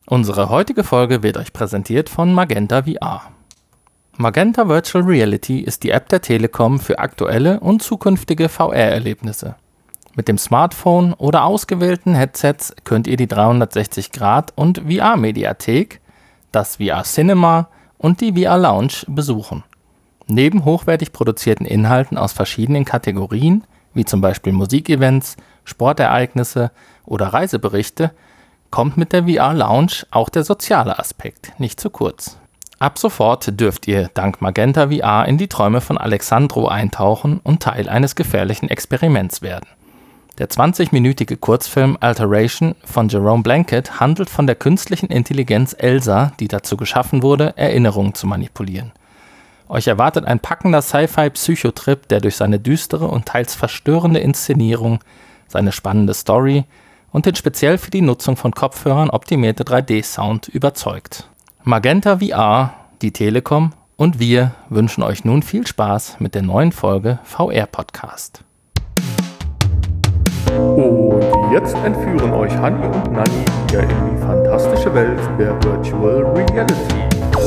Unsere heutige Folge wird euch präsentiert von Magenta VR. Magenta Virtual Reality ist die App der Telekom für aktuelle und zukünftige VR-Erlebnisse. Mit dem Smartphone oder ausgewählten Headsets könnt ihr die 360° und VR-Mediathek, das VR-Cinema und die VR-Lounge besuchen. Neben hochwertig produzierten Inhalten aus verschiedenen Kategorien, wie zum Beispiel Musikevents, Sportereignisse oder Reiseberichte, kommt mit der VR-Lounge auch der soziale Aspekt nicht zu kurz. Ab sofort dürft ihr dank Magenta VR in die Träume von Alexandro eintauchen und Teil eines gefährlichen Experiments werden. Der 20-minütige Kurzfilm Alteration von Jerome Blanket handelt von der künstlichen Intelligenz Elsa, die dazu geschaffen wurde, Erinnerungen zu manipulieren. Euch erwartet ein packender Sci-Fi-Psychotrip, der durch seine düstere und teils verstörende Inszenierung, seine spannende Story und den speziell für die Nutzung von Kopfhörern optimierte 3D-Sound überzeugt. Magenta VR, die Telekom und wir wünschen euch nun viel Spaß mit der neuen Folge VR Podcast. Und jetzt entführen euch Hanni und Nanni wieder in die fantastische Welt der Virtual Reality.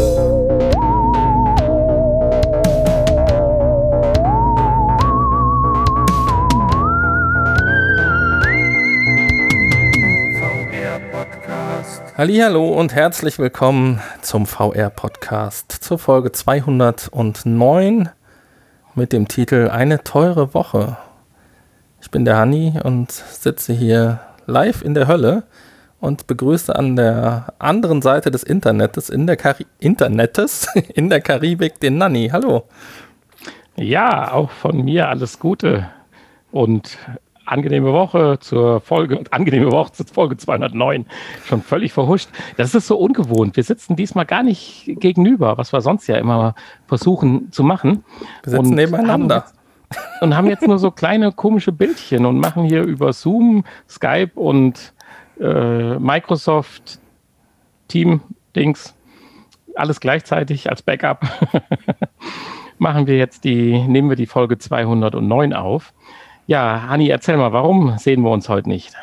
Hallihallo und herzlich willkommen zum VR-Podcast, zur Folge 209 mit dem Titel Eine teure Woche. Ich bin der Hanni und sitze hier live in der Hölle und begrüße an der anderen Seite des Internets, in der Karibik, den Nanni. Hallo. Ja, auch von mir alles Gute und angenehme Woche zur Folge 209. Schon völlig verhuscht. Das ist so ungewohnt. Wir sitzen diesmal gar nicht gegenüber, was wir sonst ja immer versuchen zu machen. Wir sitzen nebeneinander. Haben jetzt nur so kleine komische Bildchen und machen hier über Zoom, Skype und Microsoft Team-Dings alles gleichzeitig als Backup. Nehmen wir die Folge 209 auf. Ja, Hanni, erzähl mal, warum sehen wir uns heute nicht?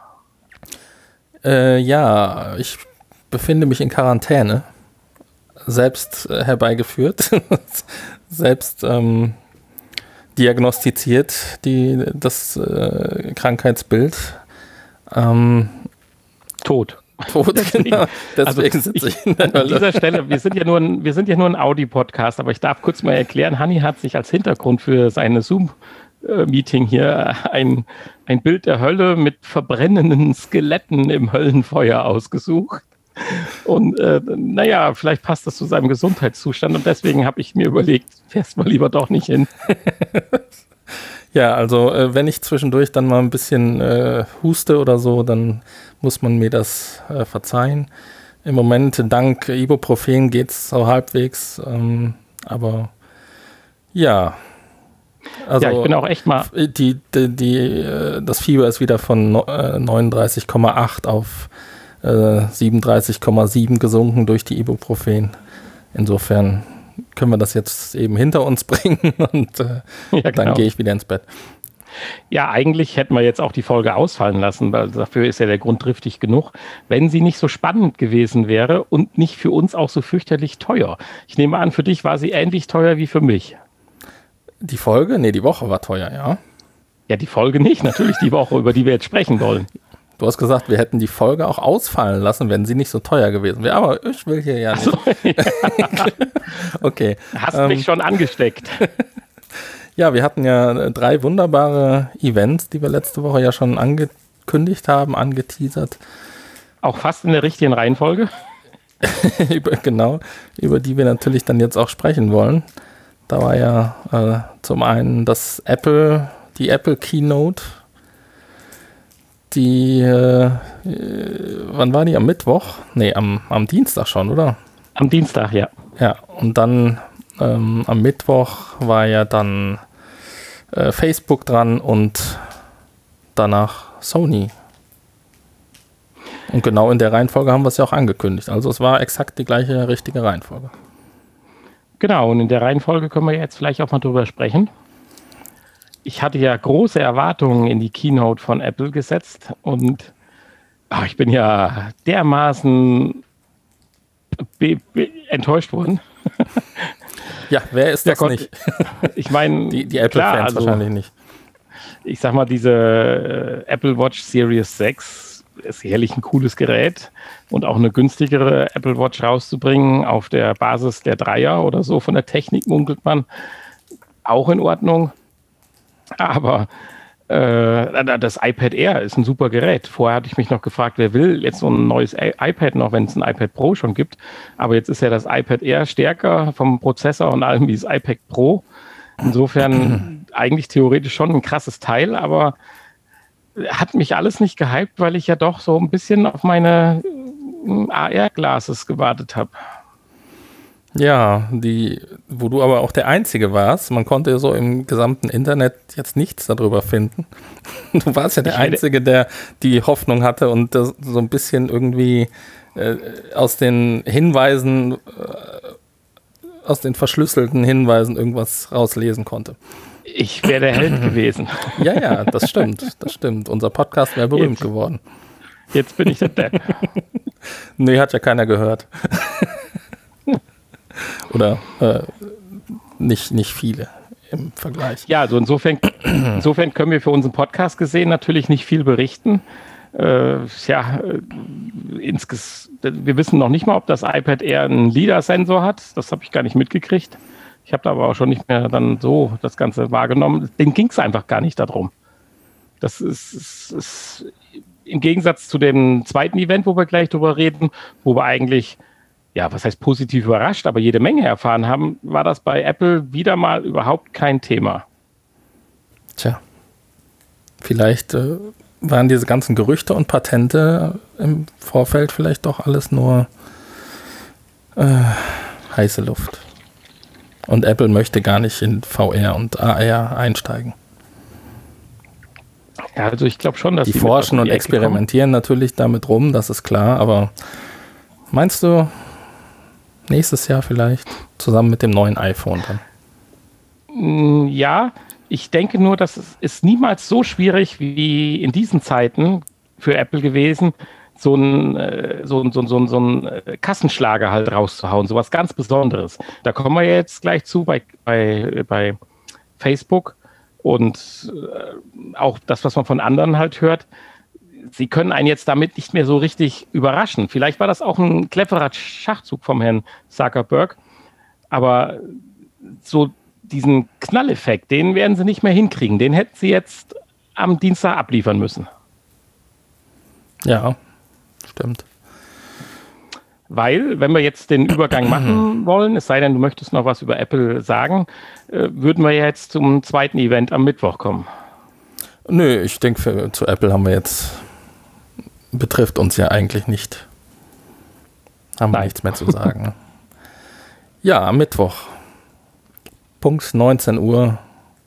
Ich befinde mich in Quarantäne, selbst herbeigeführt, selbst diagnostiziert, das Krankheitsbild. Tot, genau. Deswegen sitze ich in der Hölle. An dieser Stelle, wir sind ja nur ein Audi-Podcast, aber ich darf kurz mal erklären, Hanni hat sich als Hintergrund für seine Zoom-Meeting hier ein Bild der Hölle mit verbrennenden Skeletten im Höllenfeuer ausgesucht. Und vielleicht passt das zu seinem Gesundheitszustand und deswegen habe ich mir überlegt, fährst mal lieber doch nicht hin. Ja, also wenn ich zwischendurch dann mal ein bisschen huste oder so, dann muss man mir das verzeihen. Im Moment dank Ibuprofen geht es so halbwegs, aber ja. Also, ja, ich bin auch echt mal... Das Fieber ist wieder von 39,8 auf 37,7 gesunken durch die Ibuprofen. Insofern können wir das jetzt eben hinter uns bringen und dann gehe ich wieder ins Bett. Ja, eigentlich hätten wir jetzt auch die Folge ausfallen lassen, weil dafür ist ja der Grund triftig genug, wenn sie nicht so spannend gewesen wäre und nicht für uns auch so fürchterlich teuer. Ich nehme an, für dich war sie ähnlich teuer wie für mich. Die Folge? Nee, die Woche war teuer, ja. Ja, die Folge nicht, natürlich die Woche, über die wir jetzt sprechen wollen. Du hast gesagt, wir hätten die Folge auch ausfallen lassen, wenn sie nicht so teuer gewesen wäre. Aber ich will hier ja nicht. Also, ja. Okay. Hast mich schon angesteckt. Ja, wir hatten ja 3 wunderbare Events, die wir letzte Woche ja schon angekündigt haben, angeteasert. Auch fast in der richtigen Reihenfolge. über die wir natürlich dann jetzt auch sprechen wollen. Da war ja zum einen die Apple Keynote. Wann war die? Am Mittwoch? Nee, am Dienstag schon, oder? Am Dienstag, ja. Ja, und dann am Mittwoch war ja dann Facebook dran und danach Sony. Und genau in der Reihenfolge haben wir es ja auch angekündigt. Also es war exakt die gleiche richtige Reihenfolge. Genau, und in der Reihenfolge können wir jetzt vielleicht auch mal drüber sprechen. Ich hatte ja große Erwartungen in die Keynote von Apple gesetzt und Ich bin ja dermaßen enttäuscht worden. Ja, wer ist das nicht? Ich meine, die Apple-Fans wahrscheinlich nicht. Ich sag mal, diese Apple Watch Series 6 ist sicherlich ein cooles Gerät und auch eine günstigere Apple Watch rauszubringen auf der Basis der Dreier oder so von der Technik munkelt man, auch in Ordnung. Aber das iPad Air ist ein super Gerät. Vorher hatte ich mich noch gefragt, wer will jetzt so ein neues iPad noch, wenn es ein iPad Pro schon gibt. Aber jetzt ist ja das iPad Air stärker vom Prozessor und allem wie das iPad Pro. Insofern eigentlich theoretisch schon ein krasses Teil, aber hat mich alles nicht gehypt, weil ich ja doch so ein bisschen auf meine AR-Glasses gewartet habe. Ja, wo du aber auch der Einzige warst. Man konnte so im gesamten Internet jetzt nichts darüber finden. Du warst ja der Einzige, der die Hoffnung hatte und das so ein bisschen irgendwie aus den Hinweisen, aus den verschlüsselten Hinweisen irgendwas rauslesen konnte. Ich wäre der Held gewesen. Ja, das stimmt, das stimmt. Unser Podcast wäre berühmt geworden. Jetzt bin ich der Depp. Nee, hat ja keiner gehört. Oder nicht viele im Vergleich. Ja, also insofern können wir für unseren Podcast gesehen natürlich nicht viel berichten. Wir wissen noch nicht mal, ob das iPad Air einen LiDAR-Sensor hat. Das habe ich gar nicht mitgekriegt. Ich habe da aber auch schon nicht mehr dann so das Ganze wahrgenommen. Dem ging es einfach gar nicht darum. Das ist im Gegensatz zu dem zweiten Event, wo wir gleich drüber reden, wo wir eigentlich, ja, was heißt positiv überrascht, aber jede Menge erfahren haben, war das bei Apple wieder mal überhaupt kein Thema. Tja, vielleicht waren diese ganzen Gerüchte und Patente im Vorfeld vielleicht doch alles nur heiße Luft. Und Apple möchte gar nicht in VR und AR einsteigen. Ja, also ich glaube schon, dass die forschen und experimentieren natürlich damit rum, das ist klar, aber meinst du nächstes Jahr vielleicht zusammen mit dem neuen iPhone dann? Ja, ich denke nur, dass es ist niemals so schwierig wie in diesen Zeiten für Apple gewesen, so ein Kassenschlager halt rauszuhauen, sowas ganz Besonderes. Da kommen wir jetzt gleich zu bei Facebook und auch das, was man von anderen halt hört. Sie können einen jetzt damit nicht mehr so richtig überraschen. Vielleicht war das auch ein cleverer Schachzug vom Herrn Zuckerberg, aber so diesen Knalleffekt, den werden sie nicht mehr hinkriegen. Den hätten sie jetzt am Dienstag abliefern müssen. Ja, stimmt. Weil, wenn wir jetzt den Übergang machen wollen, es sei denn, du möchtest noch was über Apple sagen, würden wir jetzt zum zweiten Event am Mittwoch kommen. Nö, ich denke, zu Apple haben wir jetzt, betrifft uns ja eigentlich nicht. Haben wir nichts mehr zu sagen. Ja, am Mittwoch, Punkt 19 Uhr,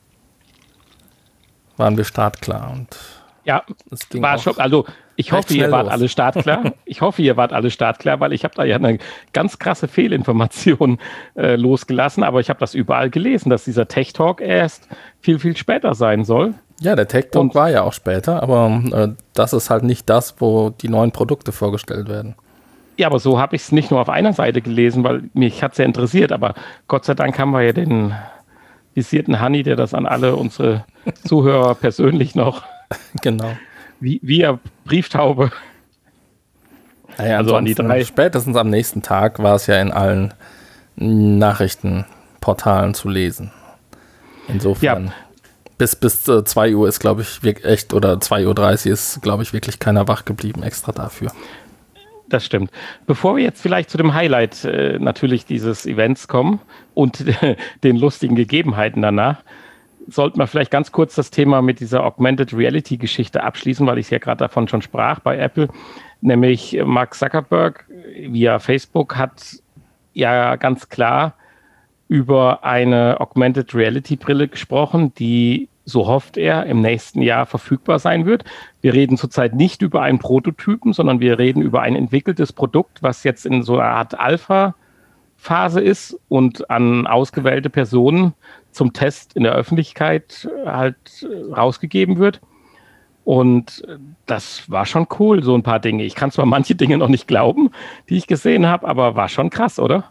waren wir startklar. Und ja, es ging war schon, also ich hoffe, ihr wart alle startklar. Ich hoffe, ihr wart alle startklar, weil ich habe da ja eine ganz krasse Fehlinformation losgelassen, aber ich habe das überall gelesen, dass dieser Tech Talk erst viel, viel später sein soll. Ja, der Tech Talk war ja auch später, aber das ist halt nicht das, wo die neuen Produkte vorgestellt werden. Ja, aber so habe ich es nicht nur auf einer Seite gelesen, weil mich hat es ja interessiert, aber Gott sei Dank haben wir ja den visierten Hanni, der das an alle unsere Zuhörer persönlich noch genau. Wie er Brieftaube. Ja, also an die drei. Spätestens am nächsten Tag war es ja in allen Nachrichtenportalen zu lesen. Insofern, ja. bis 2 Uhr ist, glaube ich, echt, oder 2:30 Uhr ist, glaube ich, wirklich keiner wach geblieben extra dafür. Das stimmt. Bevor wir jetzt vielleicht zu dem Highlight natürlich dieses Events kommen und den lustigen Gegebenheiten danach, sollten wir vielleicht ganz kurz das Thema mit dieser Augmented Reality Geschichte abschließen, weil ich ja gerade davon schon sprach bei Apple. Nämlich Mark Zuckerberg via Facebook hat ja ganz klar über eine Augmented Reality Brille gesprochen, die, so hofft er, im nächsten Jahr verfügbar sein wird. Wir reden zurzeit nicht über einen Prototypen, sondern wir reden über ein entwickeltes Produkt, was jetzt in so einer Art Alpha-Phase ist und an ausgewählte Personen zum Test in der Öffentlichkeit halt rausgegeben wird. Und das war schon cool, so ein paar Dinge. Ich kann zwar manche Dinge noch nicht glauben, die ich gesehen habe, aber war schon krass, oder?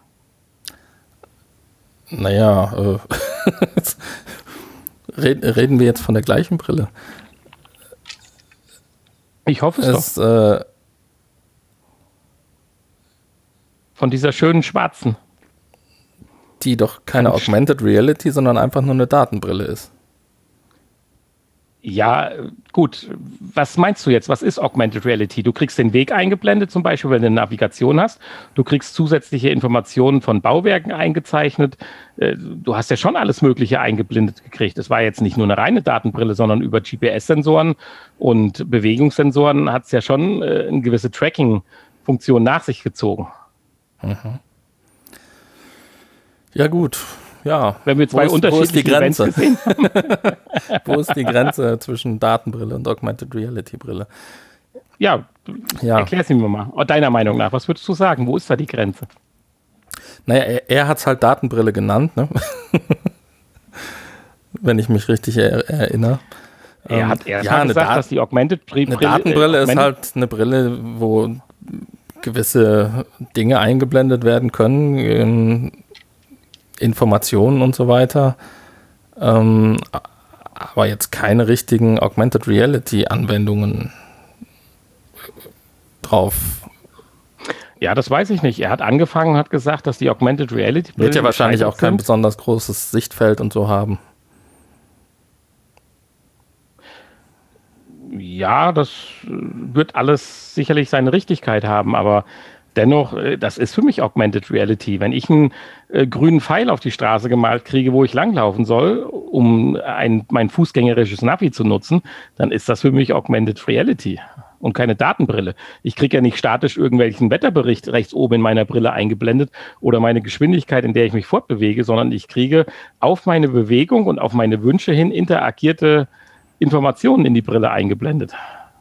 Naja, reden wir jetzt von der gleichen Brille? Ich hoffe es doch. Von dieser schönen schwarzen. Die doch keine Augmented Reality, sondern einfach nur eine Datenbrille ist. Ja, gut. Was meinst du jetzt? Was ist Augmented Reality? Du kriegst den Weg eingeblendet, zum Beispiel, wenn du eine Navigation hast. Du kriegst zusätzliche Informationen von Bauwerken eingezeichnet. Du hast ja schon alles Mögliche eingeblendet gekriegt. Es war jetzt nicht nur eine reine Datenbrille, sondern über GPS-Sensoren und Bewegungssensoren hat es ja schon eine gewisse Tracking-Funktion nach sich gezogen. Mhm. Ja, gut. Ja, wenn wir zwei unterschiedliche Events gesehen haben. Wo ist die Grenze zwischen Datenbrille und Augmented Reality Brille? Ja. Erklär sie mir mal. Deiner Meinung nach, was würdest du sagen? Wo ist da die Grenze? Naja, er hat es halt Datenbrille genannt, ne? Wenn ich mich richtig erinnere. Er hat gesagt, dass die Augmented Brille... Eine Datenbrille ist halt eine Brille, wo gewisse Dinge eingeblendet werden können, Informationen und so weiter, aber jetzt keine richtigen Augmented Reality Anwendungen drauf. Ja, das weiß ich nicht. Er hat angefangen, hat gesagt, dass die Augmented Reality wird ja wahrscheinlich auch kein besonders großes Sichtfeld und so haben. Ja, das wird alles sicherlich seine Richtigkeit haben, aber dennoch, das ist für mich Augmented Reality. Wenn ich einen grünen Pfeil auf die Straße gemalt kriege, wo ich langlaufen soll, um mein fußgängerisches Navi zu nutzen, dann ist das für mich Augmented Reality und keine Datenbrille. Ich kriege ja nicht statisch irgendwelchen Wetterbericht rechts oben in meiner Brille eingeblendet oder meine Geschwindigkeit, in der ich mich fortbewege, sondern ich kriege auf meine Bewegung und auf meine Wünsche hin interagierte Informationen in die Brille eingeblendet.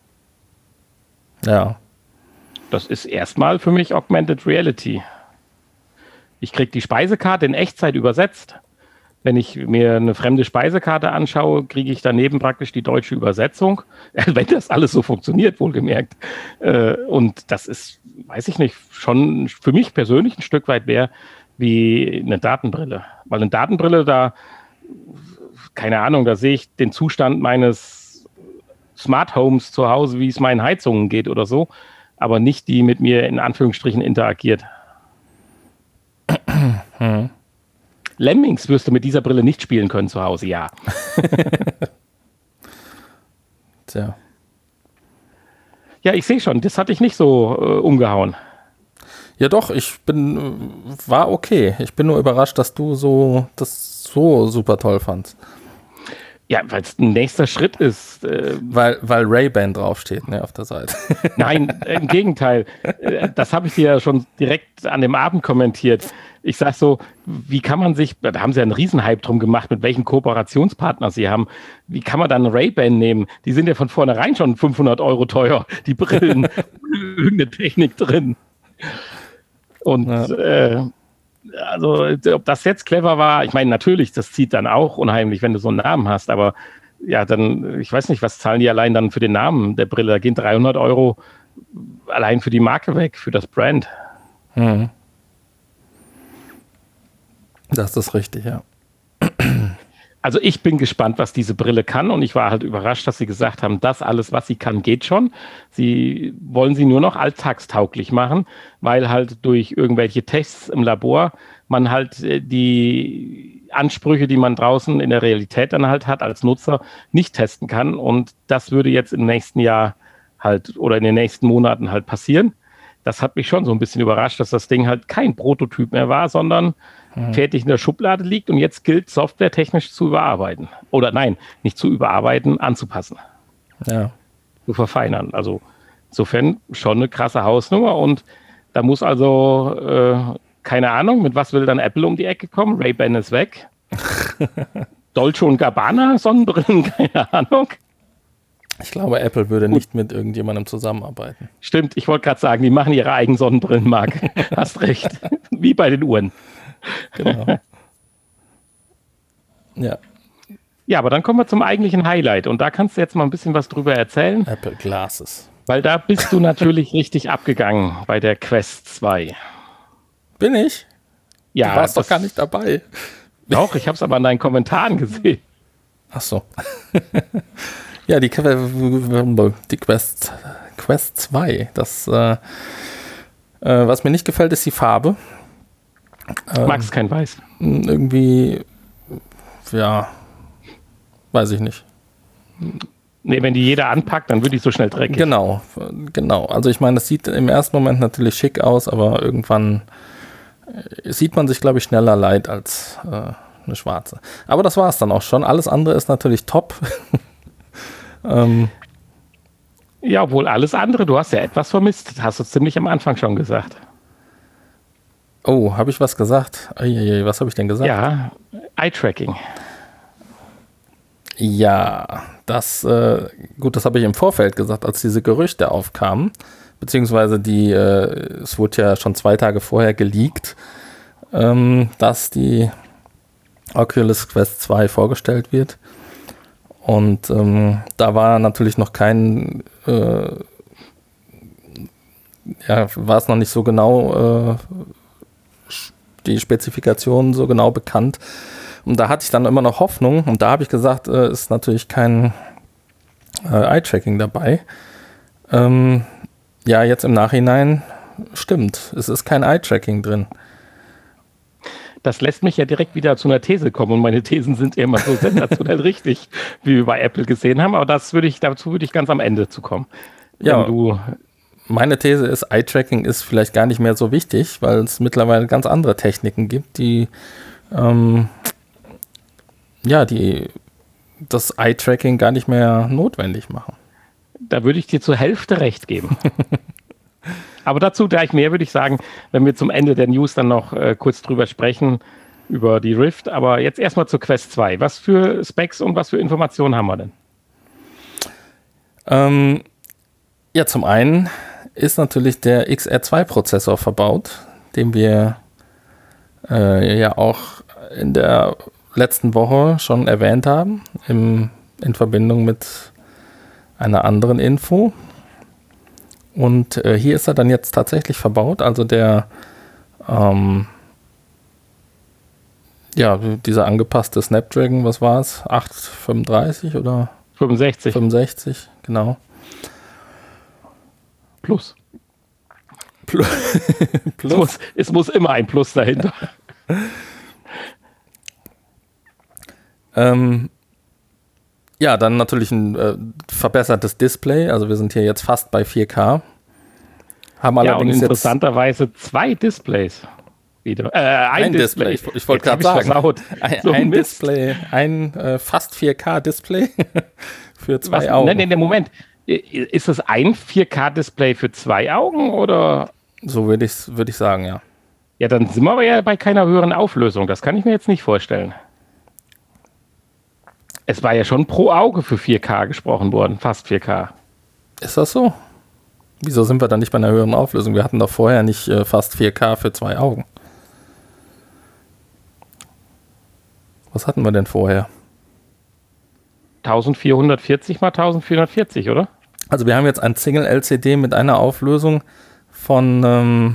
Ja. Das ist erstmal für mich Augmented Reality. Ich kriege die Speisekarte in Echtzeit übersetzt. Wenn ich mir eine fremde Speisekarte anschaue, kriege ich daneben praktisch die deutsche Übersetzung. Wenn das alles so funktioniert, wohlgemerkt. Und das ist, weiß ich nicht, schon für mich persönlich ein Stück weit mehr wie eine Datenbrille. Weil eine Datenbrille, da, keine Ahnung, da sehe ich den Zustand meines Smart Homes zu Hause, wie es meinen Heizungen geht oder so. Aber nicht die mit mir in Anführungsstrichen interagiert. Lemmings wirst du mit dieser Brille nicht spielen können zu Hause, ja. Tja. Ja, ich sehe schon, das hat dich nicht so umgehauen. Ja doch, war okay. Ich bin nur überrascht, dass du das so super toll fandst. Ja, weil es ein nächster Schritt ist. Weil Ray-Ban draufsteht, ne, auf der Seite. Nein, im Gegenteil. Das habe ich dir ja schon direkt an dem Abend kommentiert. Ich sage so, wie kann man sich, da haben sie ja einen Riesenhype drum gemacht, mit welchen Kooperationspartnern sie haben. Wie kann man dann Ray-Ban nehmen? Die sind ja von vornherein schon 500 € teuer, die Brillen, irgendeine Technik drin. Und also, ob das jetzt clever war, ich meine, natürlich, das zieht dann auch unheimlich, wenn du so einen Namen hast, aber ja, dann, ich weiß nicht, was zahlen die allein dann für den Namen der Brille? Da gehen 300 € allein für die Marke weg, für das Brand. Mhm. Das ist richtig, ja. Also ich bin gespannt, was diese Brille kann und ich war halt überrascht, dass sie gesagt haben, das alles, was sie kann, geht schon. Sie wollen sie nur noch alltagstauglich machen, weil halt durch irgendwelche Tests im Labor man halt die Ansprüche, die man draußen in der Realität dann halt hat als Nutzer, nicht testen kann und das würde jetzt im nächsten Jahr halt oder in den nächsten Monaten halt passieren. Das hat mich schon so ein bisschen überrascht, dass das Ding halt kein Prototyp mehr war, sondern fertig in der Schublade liegt und jetzt gilt, softwaretechnisch zu überarbeiten. Oder nein, nicht zu überarbeiten, anzupassen. Ja. Zu verfeinern. Also insofern schon eine krasse Hausnummer und da muss also, keine Ahnung, mit was will dann Apple um die Ecke kommen? Ray-Ban ist weg. Dolce & Gabbana, Sonnenbrillen, keine Ahnung. Ich glaube, Apple würde nicht mit irgendjemandem zusammenarbeiten. Stimmt, ich wollte gerade sagen, die machen ihre eigenen Sonnenbrillenmarke. Hast recht. Wie bei den Uhren. Genau. Ja. Ja, aber dann kommen wir zum eigentlichen Highlight. Und da kannst du jetzt mal ein bisschen was drüber erzählen. Apple Glasses. Weil da bist du natürlich richtig abgegangen bei der Quest 2. Bin ich? Ja, du warst doch gar nicht dabei. Doch, ich habe es aber an deinen Kommentaren gesehen. Ach so. Ja, die Quest 2. Das, was mir nicht gefällt, ist die Farbe. Magst kein Weiß? Irgendwie, ja, weiß ich nicht. Nee, wenn die jeder anpackt, dann würde ich so schnell dreckig. Genau. Also ich meine, das sieht im ersten Moment natürlich schick aus, aber irgendwann sieht man sich, glaube ich, schneller leid als eine schwarze. Aber das war es dann auch schon. Alles andere ist natürlich top. Ja, obwohl alles andere, du hast ja etwas vermisst. Das hast du ziemlich am Anfang schon gesagt. Oh, habe ich was gesagt? Was habe ich denn gesagt? Ja, Eye-Tracking. Ja, das habe ich im Vorfeld gesagt, als diese Gerüchte aufkamen, beziehungsweise es wurde ja schon 2 Tage vorher geleakt, dass die Oculus Quest 2 vorgestellt wird. Und da war natürlich noch war es noch nicht so genau, die Spezifikationen so genau bekannt. Und da hatte ich dann immer noch Hoffnung. Und da habe ich gesagt, ist natürlich kein Eye-Tracking dabei. Ja, jetzt im Nachhinein stimmt. Es ist kein Eye-Tracking drin. Das lässt mich ja direkt wieder zu einer These kommen. Und meine Thesen sind ja immer so sensationell richtig, wie wir bei Apple gesehen haben. Aber dazu würde ich ganz am Ende zu kommen. Ja, meine These ist, Eye-Tracking ist vielleicht gar nicht mehr so wichtig, weil es mittlerweile ganz andere Techniken gibt, die das Eye-Tracking gar nicht mehr notwendig machen. Da würde ich dir zur Hälfte recht geben. Aber dazu gleich mehr, würde ich sagen, wenn wir zum Ende der News dann noch kurz drüber sprechen, über die Rift. Aber jetzt erstmal zur Quest 2. Was für Specs und was für Informationen haben wir denn? Ja, zum einen ist natürlich der XR2-Prozessor verbaut, den wir ja auch in der letzten Woche schon erwähnt haben, in Verbindung mit einer anderen Info. Und hier ist er dann jetzt tatsächlich verbaut, also dieser angepasste Snapdragon, was war es? 835 oder? 65. 65, genau. Plus. Es muss immer ein Plus dahinter. Ja, dann natürlich ein verbessertes Display. Also wir sind hier jetzt fast bei 4K. Haben allerdings und interessanterweise 2 Displays. Wieder. Ein Display. Ich wollte gerade sagen. Ein Display, fast 4K-Display für 2 Augen. Nein, Moment. Ist das ein 4K-Display für 2 Augen oder? So würd ich sagen, ja. Ja, dann sind wir aber ja bei keiner höheren Auflösung. Das kann ich mir jetzt nicht vorstellen. Es war ja schon pro Auge für 4K gesprochen worden, fast 4K. Ist das so? Wieso sind wir dann nicht bei einer höheren Auflösung? Wir hatten doch vorher nicht fast 4K für 2 Augen. Was hatten wir denn vorher? 1440 mal 1440, oder? Also wir haben jetzt ein Single-LCD mit einer Auflösung von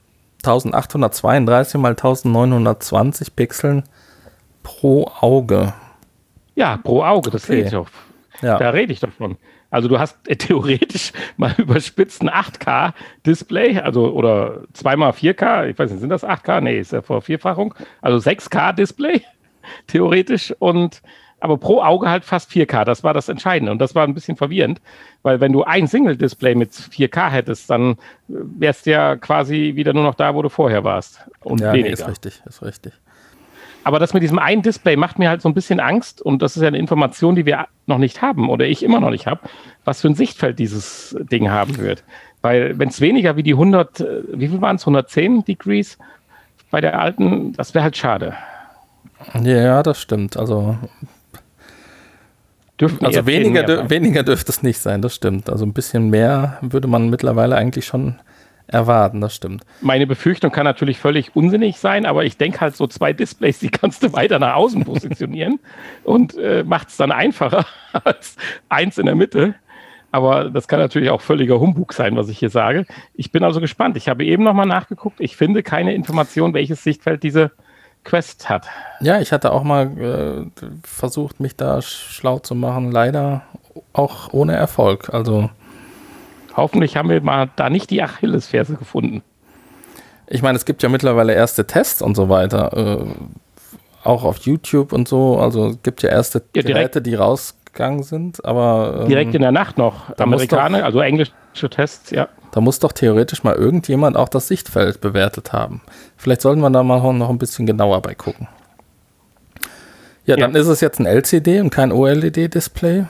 1832 mal 1920 Pixeln pro Auge. Ja, pro Auge, das rede ich doch. Ja. Da rede ich doch von. Also du hast theoretisch mal überspitzt ein 8K-Display, also oder 2x4K, ich weiß nicht, sind das 8K? Nee, ist ja Vervierfachung. Also 6K-Display, theoretisch, aber pro Auge halt fast 4K, das war das Entscheidende. Und das war ein bisschen verwirrend, weil wenn du ein Single-Display mit 4K hättest, dann wärst du ja quasi wieder nur noch da, wo du vorher warst. Und ja, weniger. Nee, ist richtig. Aber das mit diesem einen Display macht mir halt so ein bisschen Angst und das ist ja eine Information, die wir noch nicht haben oder ich immer noch nicht habe, was für ein Sichtfeld dieses Ding haben wird. Weil wenn es weniger wie die 100, wie viel waren es, 110 Degrees bei der alten, das wäre halt schade. Ja, das stimmt. Also weniger dürfte es nicht sein, das stimmt. Also ein bisschen mehr würde man mittlerweile eigentlich schon erwarten, das stimmt. Meine Befürchtung kann natürlich völlig unsinnig sein, aber ich denke halt, so 2 Displays, die kannst du weiter nach außen positionieren und macht es dann einfacher als 1 in der Mitte. Aber das kann natürlich auch völliger Humbug sein, was ich hier sage. Ich bin also gespannt. Ich habe eben nochmal nachgeguckt. Ich finde keine Information, welches Sichtfeld diese Quest hat. Ja, ich hatte auch mal versucht, mich da schlau zu machen. Leider auch ohne Erfolg. Also hoffentlich haben wir mal da nicht die Achillesferse gefunden. Ich meine, es gibt ja mittlerweile erste Tests und so weiter. Auch auf YouTube und so. Also es gibt ja erste Geräte, die rausgegangen sind. Aber direkt in der Nacht noch. Amerikaner, also englische Tests, ja. Da muss doch theoretisch mal irgendjemand auch das Sichtfeld bewertet haben. Vielleicht sollten wir da mal noch ein bisschen genauer bei gucken. Ja, dann ist es jetzt ein LCD und kein OLED-Display.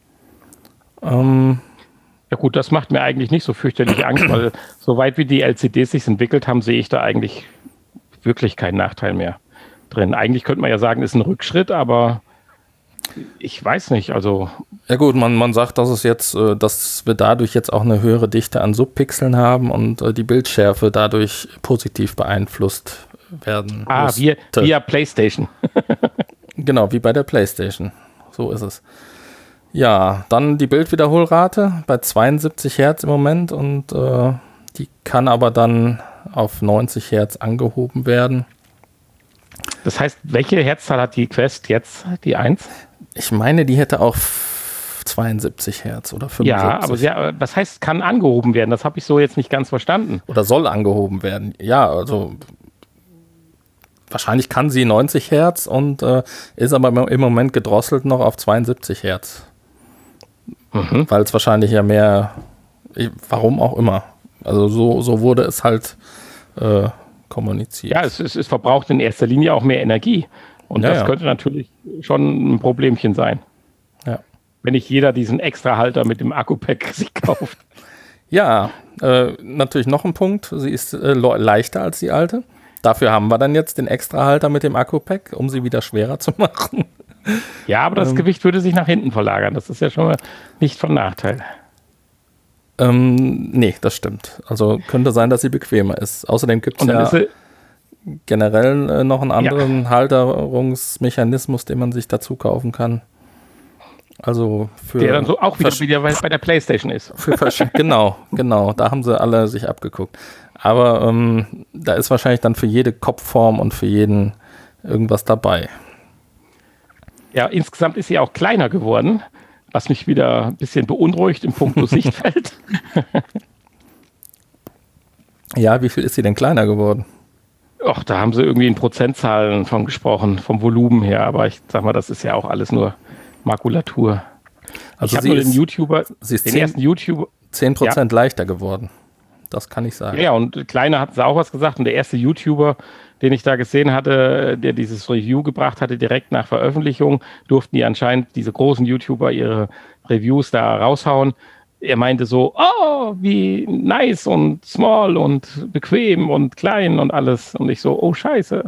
Ja gut, das macht mir eigentlich nicht so fürchterlich Angst, weil soweit wie die LCDs sich entwickelt haben, sehe ich da eigentlich wirklich keinen Nachteil mehr drin. Eigentlich könnte man ja sagen, ist ein Rückschritt, aber ich weiß nicht, also... Ja gut, man sagt, dass es jetzt, dass wir dadurch jetzt auch eine höhere Dichte an Subpixeln haben und die Bildschärfe dadurch positiv beeinflusst werden musste. Via PlayStation. Genau, wie bei der PlayStation. So ist es. Ja, dann die Bildwiederholrate bei 72 Hertz im Moment und die kann aber dann auf 90 Hertz angehoben werden. Das heißt, welche Herzzahl hat die Quest jetzt, die 1? Ich meine, die hätte auch 72 Hertz oder 75. Ja, aber was heißt, kann angehoben werden? Das habe ich so jetzt nicht ganz verstanden. Oder soll angehoben werden. Ja, also wahrscheinlich kann sie 90 Hertz und ist aber im Moment gedrosselt noch auf 72 Hertz. Weil es wahrscheinlich ja mehr, warum auch immer. Also so wurde es halt kommuniziert. Ja, es verbraucht in erster Linie auch mehr Energie. Und das könnte natürlich schon ein Problemchen sein. Ja. Wenn nicht jeder diesen Extra-Halter mit dem Akku-Pack sich kauft. Ja, natürlich noch ein Punkt. Sie ist leichter als die alte. Dafür haben wir dann jetzt den Extra-Halter mit dem Akku-Pack, um sie wieder schwerer zu machen. Ja, aber das Gewicht würde sich nach hinten verlagern. Das ist ja schon mal nicht von Nachteil. Nee, das stimmt. Also könnte sein, dass sie bequemer ist. Außerdem gibt es ja generell noch einen anderen Halterungsmechanismus, den man sich dazu kaufen kann. Also für der dann so auch wieder bei der PlayStation ist. Genau. Da haben sie alle sich abgeguckt. Aber da ist wahrscheinlich dann für jede Kopfform und für jeden irgendwas dabei. Ja, insgesamt ist sie auch kleiner geworden, was mich wieder ein bisschen beunruhigt im Punkt Sichtfeld. Ja, wie viel ist sie denn kleiner geworden? Och, da haben sie irgendwie in Prozentzahlen von gesprochen, vom Volumen her. Aber ich sag mal, das ist ja auch alles nur Makulatur. Also ich habe nur den ersten YouTuber 10% leichter geworden. Das kann ich sagen. Ja, und kleiner hatten sie auch was gesagt. Und der erste YouTuber, den ich da gesehen hatte, der dieses Review gebracht hatte, direkt nach Veröffentlichung, durften die anscheinend, diese großen YouTuber, ihre Reviews da raushauen. Er meinte so, oh, wie nice und small und bequem und klein und alles. Und ich so, oh, scheiße.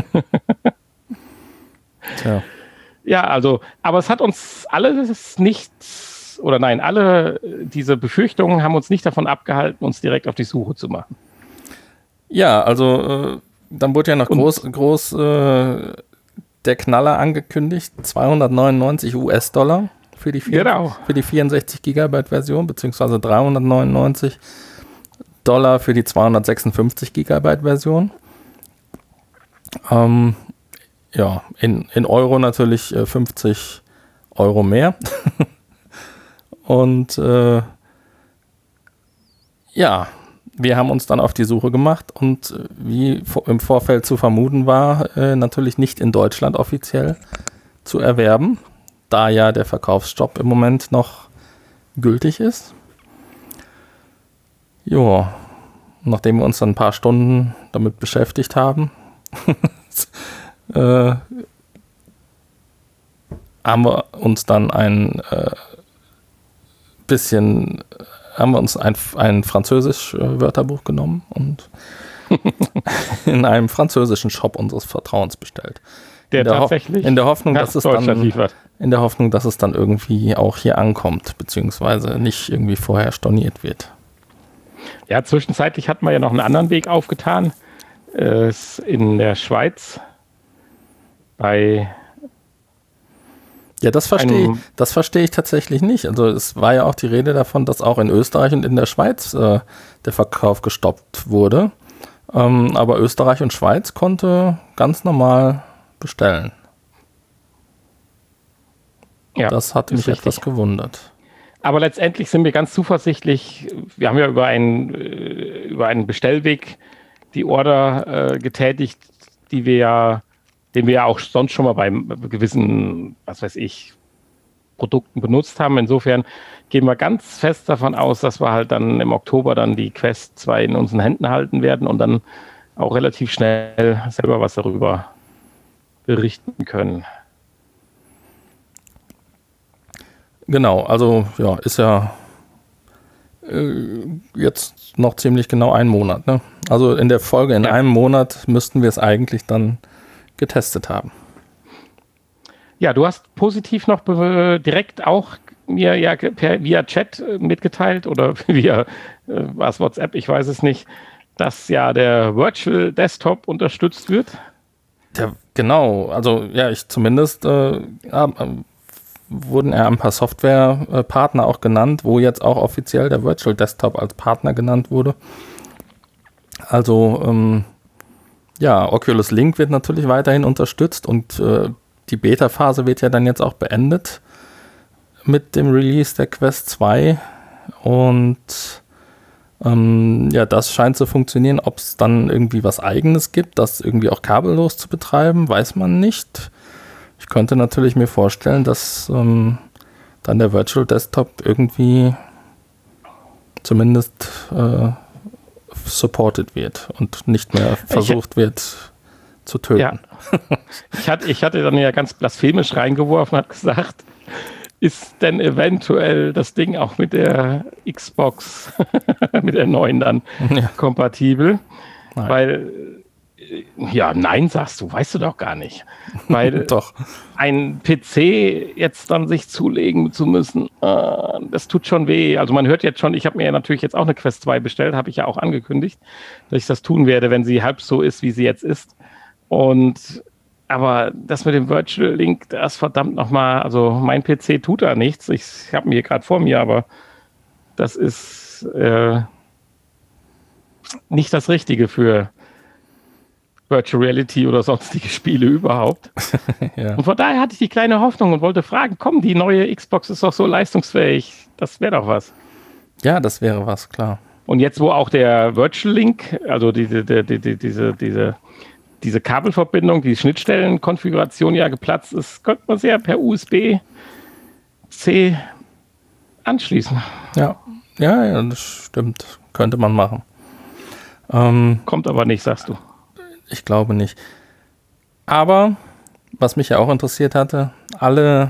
Tja. Ja, also, aber es hat uns alles nichts, oder nein, alle diese Befürchtungen haben uns nicht davon abgehalten, uns direkt auf die Suche zu machen. Ja, also dann wurde ja noch groß der Knaller angekündigt, 299 US-Dollar für die 64 Gigabyte Version, beziehungsweise 399 Dollar für die 256 Gigabyte Version. Ja, in Euro natürlich 50 Euro mehr. Und ja, wir haben uns dann auf die Suche gemacht und wie im Vorfeld zu vermuten war, natürlich nicht in Deutschland offiziell zu erwerben, da ja der Verkaufsstopp im Moment noch gültig ist. Jo, nachdem wir uns dann ein paar Stunden damit beschäftigt haben, haben wir uns dann ein französisch Wörterbuch genommen und in einem französischen Shop unseres Vertrauens bestellt. Der tatsächlich in der Hoffnung, dass es dann liefert. In der Hoffnung, dass es dann irgendwie auch hier ankommt, beziehungsweise nicht irgendwie vorher storniert wird. Ja, zwischenzeitlich hat man ja noch einen anderen Weg aufgetan. In der Schweiz bei... Ja, das verstehe ich tatsächlich nicht. Also es war ja auch die Rede davon, dass auch in Österreich und in der Schweiz der Verkauf gestoppt wurde. Aber Österreich und Schweiz konnte ganz normal bestellen. Ja, das hat mich etwas gewundert. Aber letztendlich sind wir ganz zuversichtlich. Wir haben ja über einen Bestellweg die Order getätigt, den wir ja auch sonst schon mal bei gewissen, was weiß ich, Produkten benutzt haben. Insofern gehen wir ganz fest davon aus, dass wir halt dann im Oktober dann die Quest 2 in unseren Händen halten werden und dann auch relativ schnell selber was darüber berichten können. Genau, also ja, ist ja jetzt noch ziemlich genau 1 Monat. Ne? Also in der Folge in einem Monat müssten wir es eigentlich dann getestet haben. Ja, du hast positiv noch direkt auch mir ja via Chat mitgeteilt oder via was WhatsApp, ich weiß es nicht, dass ja der Virtual Desktop unterstützt wird. Ja, genau, also ja, ich zumindest wurden ja ein paar Softwarepartner auch genannt, wo jetzt auch offiziell der Virtual Desktop als Partner genannt wurde. Also ja, Oculus Link wird natürlich weiterhin unterstützt und die Beta-Phase wird ja dann jetzt auch beendet mit dem Release der Quest 2 und ja, das scheint zu funktionieren. Ob es dann irgendwie was Eigenes gibt, das irgendwie auch kabellos zu betreiben, weiß man nicht. Ich könnte natürlich mir vorstellen, dass dann der Virtual Desktop irgendwie zumindest supported wird und nicht mehr versucht wird zu töten. Ja. Ich hatte dann ja ganz blasphemisch reingeworfen und habe gesagt, ist denn eventuell das Ding auch mit der Xbox, mit der neuen dann kompatibel? Nein. Weil, ja, nein, sagst du, weißt du doch gar nicht. Weil Doch. ein PC jetzt dann sich zulegen zu müssen, das tut schon weh. Also man hört jetzt schon, ich habe mir ja natürlich jetzt auch eine Quest 2 bestellt, habe ich ja auch angekündigt, dass ich das tun werde, wenn sie halb so ist, wie sie jetzt ist. Aber das mit dem Virtual Link, das verdammt nochmal, also mein PC tut da nichts. Ich habe ihn hier gerade vor mir, aber das ist nicht das Richtige für Virtual Reality oder sonstige Spiele überhaupt. Ja. Und von daher hatte ich die kleine Hoffnung und wollte fragen, komm, die neue Xbox ist doch so leistungsfähig, das wäre doch was. Ja, das wäre was, klar. Und jetzt, wo auch der Virtual Link, also diese Kabelverbindung, die Schnittstellenkonfiguration ja geplatzt ist, könnte man sie ja per USB-C anschließen. Ja, das stimmt. Könnte man machen. Kommt aber nicht, sagst du. Ich glaube nicht. Aber, was mich ja auch interessiert hatte, alle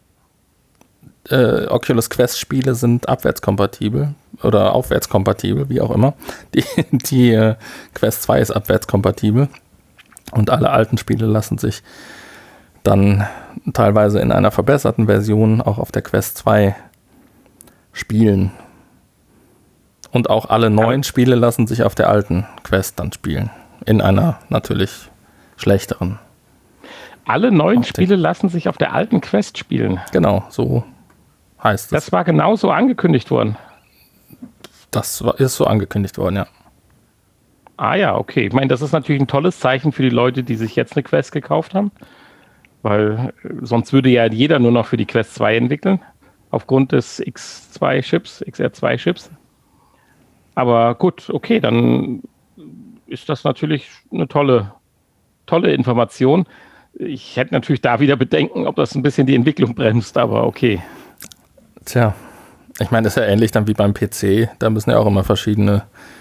Oculus Quest-Spiele sind abwärtskompatibel oder aufwärtskompatibel, wie auch immer. Die Quest 2 ist abwärtskompatibel und alle alten Spiele lassen sich dann teilweise in einer verbesserten Version auch auf der Quest 2 spielen. Und auch alle neuen Spiele lassen sich auf der alten Quest dann spielen. In einer natürlich schlechteren. Alle neuen Spiele lassen sich auf der alten Quest spielen? Genau, so heißt es. Das war genau so angekündigt worden? Ist so angekündigt worden, ja. Ah ja, okay. Ich meine, das ist natürlich ein tolles Zeichen für die Leute, die sich jetzt eine Quest gekauft haben. Weil sonst würde ja jeder nur noch für die Quest 2 entwickeln. Aufgrund des X2-Chips, XR2-Chips. Aber gut, okay, dann ist das natürlich eine tolle Information. Ich hätte natürlich da wieder Bedenken, ob das ein bisschen die Entwicklung bremst, aber okay. Tja, ich meine, das ist ja ähnlich dann wie beim PC. Da müssen ja auch immer verschiedene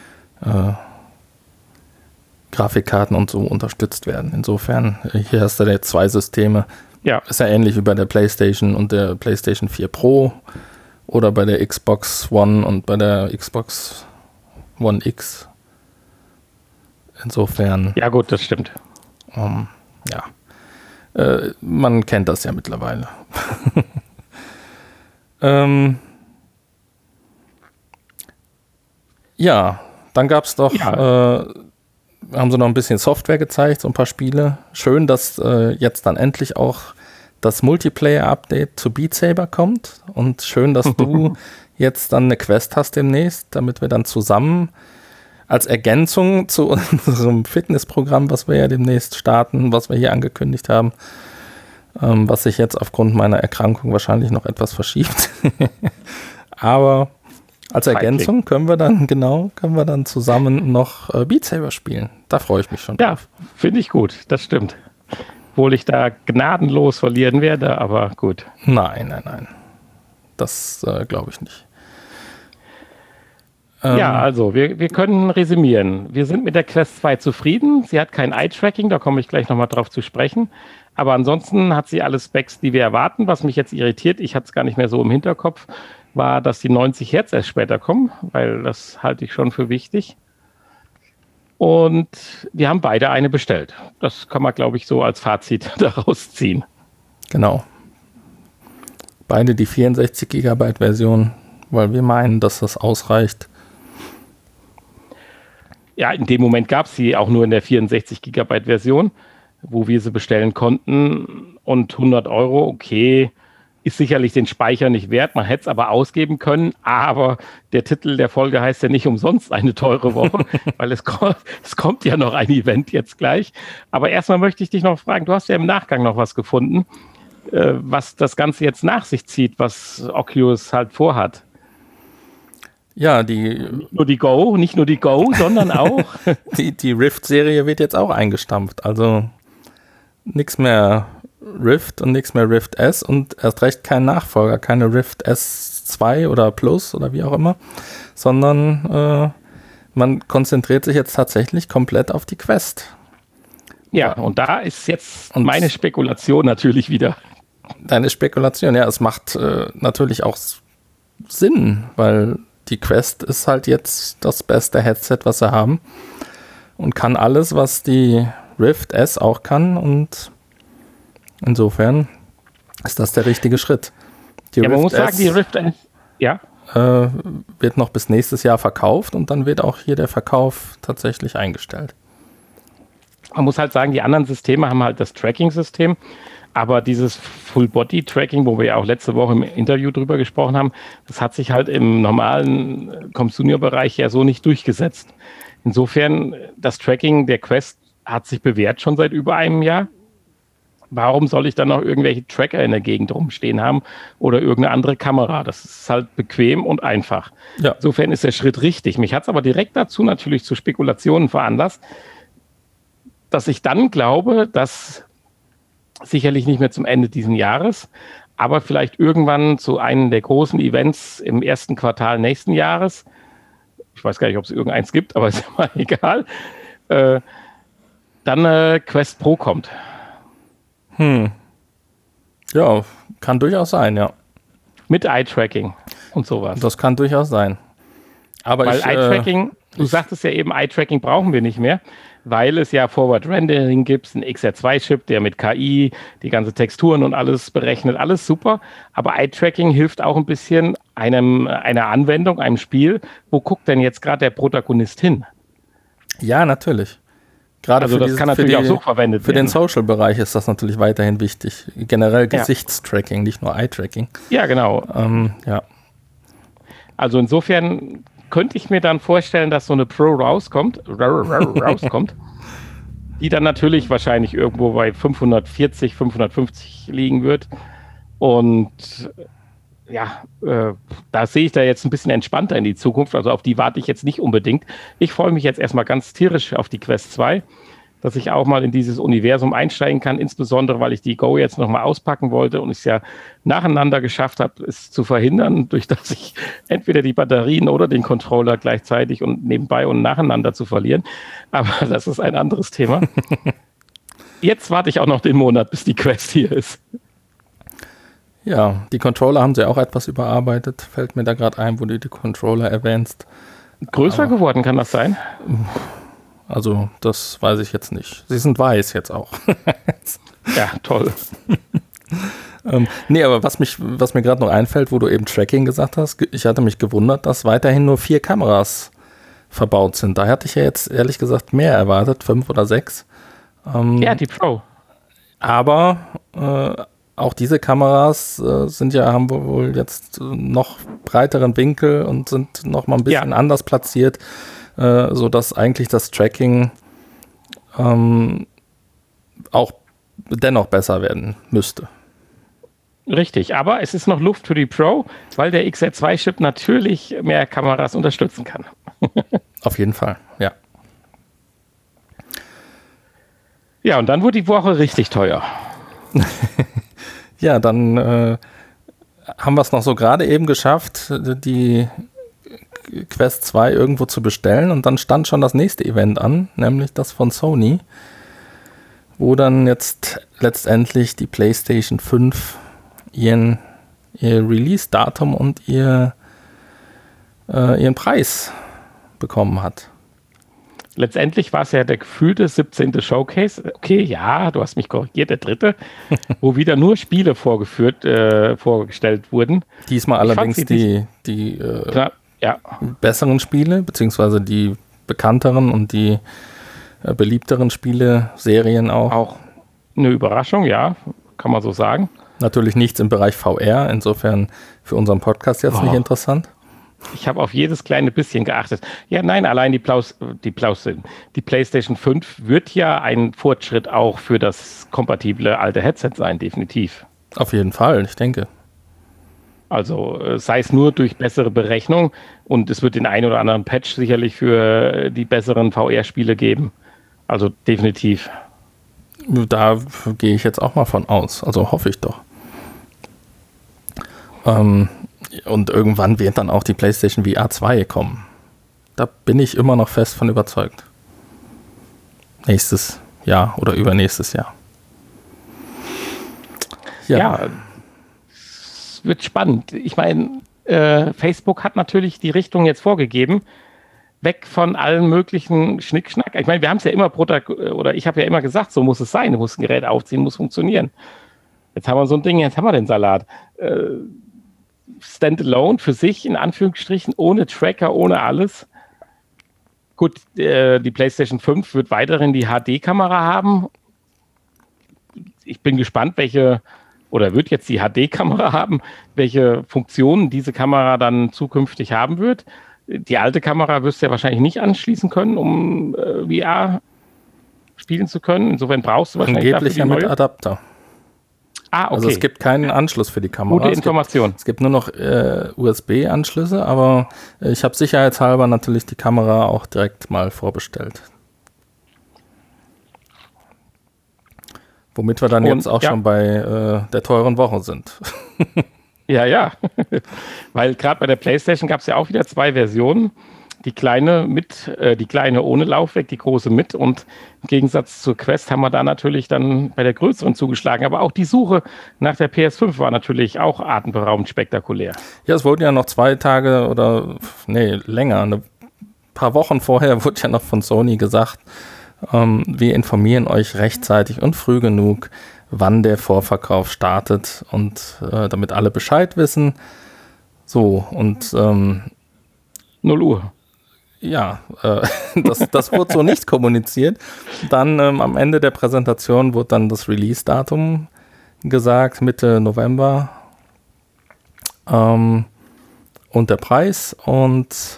Grafikkarten und so unterstützt werden. Insofern, hier hast du jetzt 2 Systeme. Ja. Ist ja ähnlich wie bei der PlayStation und der PlayStation 4 Pro oder bei der Xbox One und bei der Xbox One X. Insofern. Ja gut, das stimmt. Man kennt das ja mittlerweile. Ja, dann gab es doch, haben sie noch ein bisschen Software gezeigt, so ein paar Spiele. Schön, dass jetzt dann endlich auch das Multiplayer-Update zu Beat Saber kommt. Und schön, dass du jetzt dann eine Quest hast demnächst, damit wir dann zusammen als Ergänzung zu unserem Fitnessprogramm, was wir ja demnächst starten, was wir hier angekündigt haben, was sich jetzt aufgrund meiner Erkrankung wahrscheinlich noch etwas verschiebt. Aber als Ergänzung können wir dann zusammen noch Beat Saber spielen. Da freue ich mich schon drauf. Ja, finde ich gut, das stimmt. Obwohl ich da gnadenlos verlieren werde, aber gut. Nein. Das glaube ich nicht. Ja, also wir können resümieren. Wir sind mit der Quest 2 zufrieden. Sie hat kein Eye-Tracking, da komme ich gleich nochmal drauf zu sprechen. Aber ansonsten hat sie alle Specs, die wir erwarten. Was mich jetzt irritiert, ich hatte es gar nicht mehr so im Hinterkopf, war, dass die 90 Hertz erst später kommen, weil das halte ich schon für wichtig. Und wir haben beide eine bestellt. Das kann man, glaube ich, so als Fazit daraus ziehen. Genau. Beide die 64 GB Version, weil wir meinen, dass das ausreicht. Ja, in dem Moment gab es sie auch nur in der 64 GB Version, wo wir sie bestellen konnten. Und 100 €, okay, ist sicherlich den Speicher nicht wert. Man hätte es aber ausgeben können. Aber der Titel der Folge heißt ja nicht umsonst eine teure Woche, weil es kommt ja noch ein Event jetzt gleich. Aber erstmal möchte ich dich noch fragen, du hast ja im Nachgang noch was gefunden, was das Ganze jetzt nach sich zieht, was Oculus halt vorhat. Ja, nicht nur die Go, sondern auch die Rift-Serie wird jetzt auch eingestampft. Also nichts mehr Rift und nichts mehr Rift S und erst recht kein Nachfolger, keine Rift S2 oder Plus oder wie auch immer, sondern man konzentriert sich jetzt tatsächlich komplett auf die Quest. Ja, und da ist jetzt meine Spekulation natürlich wieder. Deine Spekulation, ja, es macht natürlich auch Sinn, weil die Quest ist halt jetzt das beste Headset, was sie haben und kann alles, was die Rift S auch kann, und insofern ist das der richtige Schritt. Man muss sagen, die Rift S wird noch bis nächstes Jahr verkauft und dann wird auch hier der Verkauf tatsächlich eingestellt. Man muss halt sagen, die anderen Systeme haben halt das Tracking-System, aber dieses Full-Body-Tracking, wo wir ja auch letzte Woche im Interview drüber gesprochen haben, das hat sich halt im normalen Consumer-Bereich ja so nicht durchgesetzt. Insofern, das Tracking der Quest hat sich bewährt schon seit über einem Jahr. Warum soll ich dann noch irgendwelche Tracker in der Gegend rumstehen haben oder irgendeine andere Kamera? Das ist halt bequem und einfach. Ja. Insofern ist der Schritt richtig. Mich hat es aber direkt dazu natürlich zu Spekulationen veranlasst, dass ich dann glaube, dass sicherlich nicht mehr zum Ende dieses Jahres, aber vielleicht irgendwann zu einem der großen Events im ersten Quartal nächsten Jahres, ich weiß gar nicht, ob es irgendeins gibt, aber ist ja mal egal, dann Quest Pro kommt. Ja, kann durchaus sein, ja. Mit Eye-Tracking und sowas. Das kann durchaus sein. Aber weil Eye-Tracking, du sagtest ja eben, Eye-Tracking brauchen wir nicht mehr, weil es ja Forward Rendering gibt, einen XR2-Chip, der mit KI die ganze Texturen und alles berechnet, alles super. Aber Eye-Tracking hilft auch ein bisschen einer Anwendung, einem Spiel. Wo guckt denn jetzt gerade der Protagonist hin? Ja, natürlich. Gerade also das kann natürlich auch so verwendet werden. Für den Social-Bereich ist das natürlich weiterhin wichtig. Generell Gesichtstracking, nicht nur Eye-Tracking. Ja, genau. Ja. Also insofern könnte ich mir dann vorstellen, dass so eine Pro rauskommt, die dann natürlich wahrscheinlich irgendwo bei 540, 550 liegen wird. Und ja, da sehe ich da jetzt ein bisschen entspannter in die Zukunft. Also auf die warte ich jetzt nicht unbedingt. Ich freue mich jetzt erstmal ganz tierisch auf die Quest 2, dass ich auch mal in dieses Universum einsteigen kann, insbesondere weil ich die Go jetzt nochmal auspacken wollte und ich es ja nacheinander geschafft habe, es zu verhindern, durch dass ich entweder die Batterien oder den Controller gleichzeitig und nebenbei und nacheinander zu verlieren. Aber das ist ein anderes Thema. Jetzt warte ich auch noch den Monat, bis die Quest hier ist. Ja, die Controller haben sie auch etwas überarbeitet. Fällt mir da gerade ein, wo du die Controller erwähnst. Größer geworden, kann das sein? Also, das weiß ich jetzt nicht. Sie sind weiß jetzt auch. Ja, toll. Nee, aber was mir gerade noch einfällt, wo du eben Tracking gesagt hast, ich hatte mich gewundert, dass weiterhin nur 4 Kameras verbaut sind. Da hatte ich ja jetzt ehrlich gesagt mehr erwartet, 5 oder 6. Ja, die Pro. Aber auch diese Kameras haben wohl jetzt noch breiteren Winkel und sind noch mal ein bisschen anders platziert, sodass eigentlich das Tracking auch dennoch besser werden müsste. Richtig, aber es ist noch Luft für die Pro, weil der XR2-Chip natürlich mehr Kameras unterstützen kann. Auf jeden Fall, ja. Ja, und dann wurde die Woche richtig teuer. Ja, dann haben wir es noch so gerade eben geschafft, die Quest 2 irgendwo zu bestellen und dann stand schon das nächste Event an, nämlich das von Sony, wo dann jetzt letztendlich die PlayStation 5 ihr Release-Datum und ihren Preis bekommen hat. Letztendlich war es ja der gefühlte 17. Showcase. Okay, ja, du hast mich korrigiert, der 3., wo wieder nur Spiele vorgestellt wurden. Diesmal allerdings die besseren Spiele, beziehungsweise die bekannteren und die beliebteren Spiele, Serien auch. Auch eine Überraschung, ja, kann man so sagen. Natürlich nichts im Bereich VR, insofern für unseren Podcast jetzt nicht interessant. Ich habe auf jedes kleine bisschen geachtet. Ja, nein, allein die PlayStation 5 wird ja ein Fortschritt auch für das kompatible alte Headset sein, definitiv. Auf jeden Fall, ich denke. Also sei es nur durch bessere Berechnung und es wird den einen oder anderen Patch sicherlich für die besseren VR-Spiele geben. Also definitiv. Da gehe ich jetzt auch mal von aus. Also hoffe ich doch. Und irgendwann wird dann auch die PlayStation VR 2 kommen. Da bin ich immer noch fest von überzeugt. Nächstes Jahr oder übernächstes Jahr. Ja, es wird spannend. Ich meine, Facebook hat natürlich die Richtung jetzt vorgegeben. Weg von allen möglichen Schnickschnack. Ich meine, wir haben es ja immer ich habe ja immer gesagt, so muss es sein. Du musst ein Gerät aufziehen, muss funktionieren. Jetzt haben wir so ein Ding, jetzt haben wir den Salat. Standalone für sich, in Anführungsstrichen, ohne Tracker, ohne alles. Gut, die PlayStation 5 wird weiterhin die HD-Kamera haben. Ich bin gespannt, wird jetzt die HD-Kamera haben, welche Funktionen diese Kamera dann zukünftig haben wird. Die alte Kamera wirst du ja wahrscheinlich nicht anschließen können, um VR spielen zu können. Insofern brauchst du wahrscheinlich angeblich ja mit Adapter. Ah, okay. Also es gibt keinen Anschluss für die Kamera. Gute Information. Es gibt nur noch USB-Anschlüsse, aber ich habe sicherheitshalber natürlich die Kamera auch direkt mal vorbestellt. Womit wir dann jetzt auch schon bei der teuren Woche sind. Ja. Weil gerade bei der PlayStation gab es ja auch wieder 2 Versionen. Die kleine die kleine ohne Laufwerk, die große mit. Und im Gegensatz zur Quest haben wir da natürlich dann bei der größeren zugeschlagen. Aber auch die Suche nach der PS5 war natürlich auch atemberaubend spektakulär. Ja, es wurden ja noch 2 Tage länger. Ein paar Wochen vorher wurde ja noch von Sony gesagt, wir informieren euch rechtzeitig und früh genug, wann der Vorverkauf startet und damit alle Bescheid wissen. So, und 0 Uhr. Ja, das wurde so nicht kommuniziert. Dann am Ende der Präsentation wurde dann das Release-Datum gesagt, Mitte November. Und der Preis und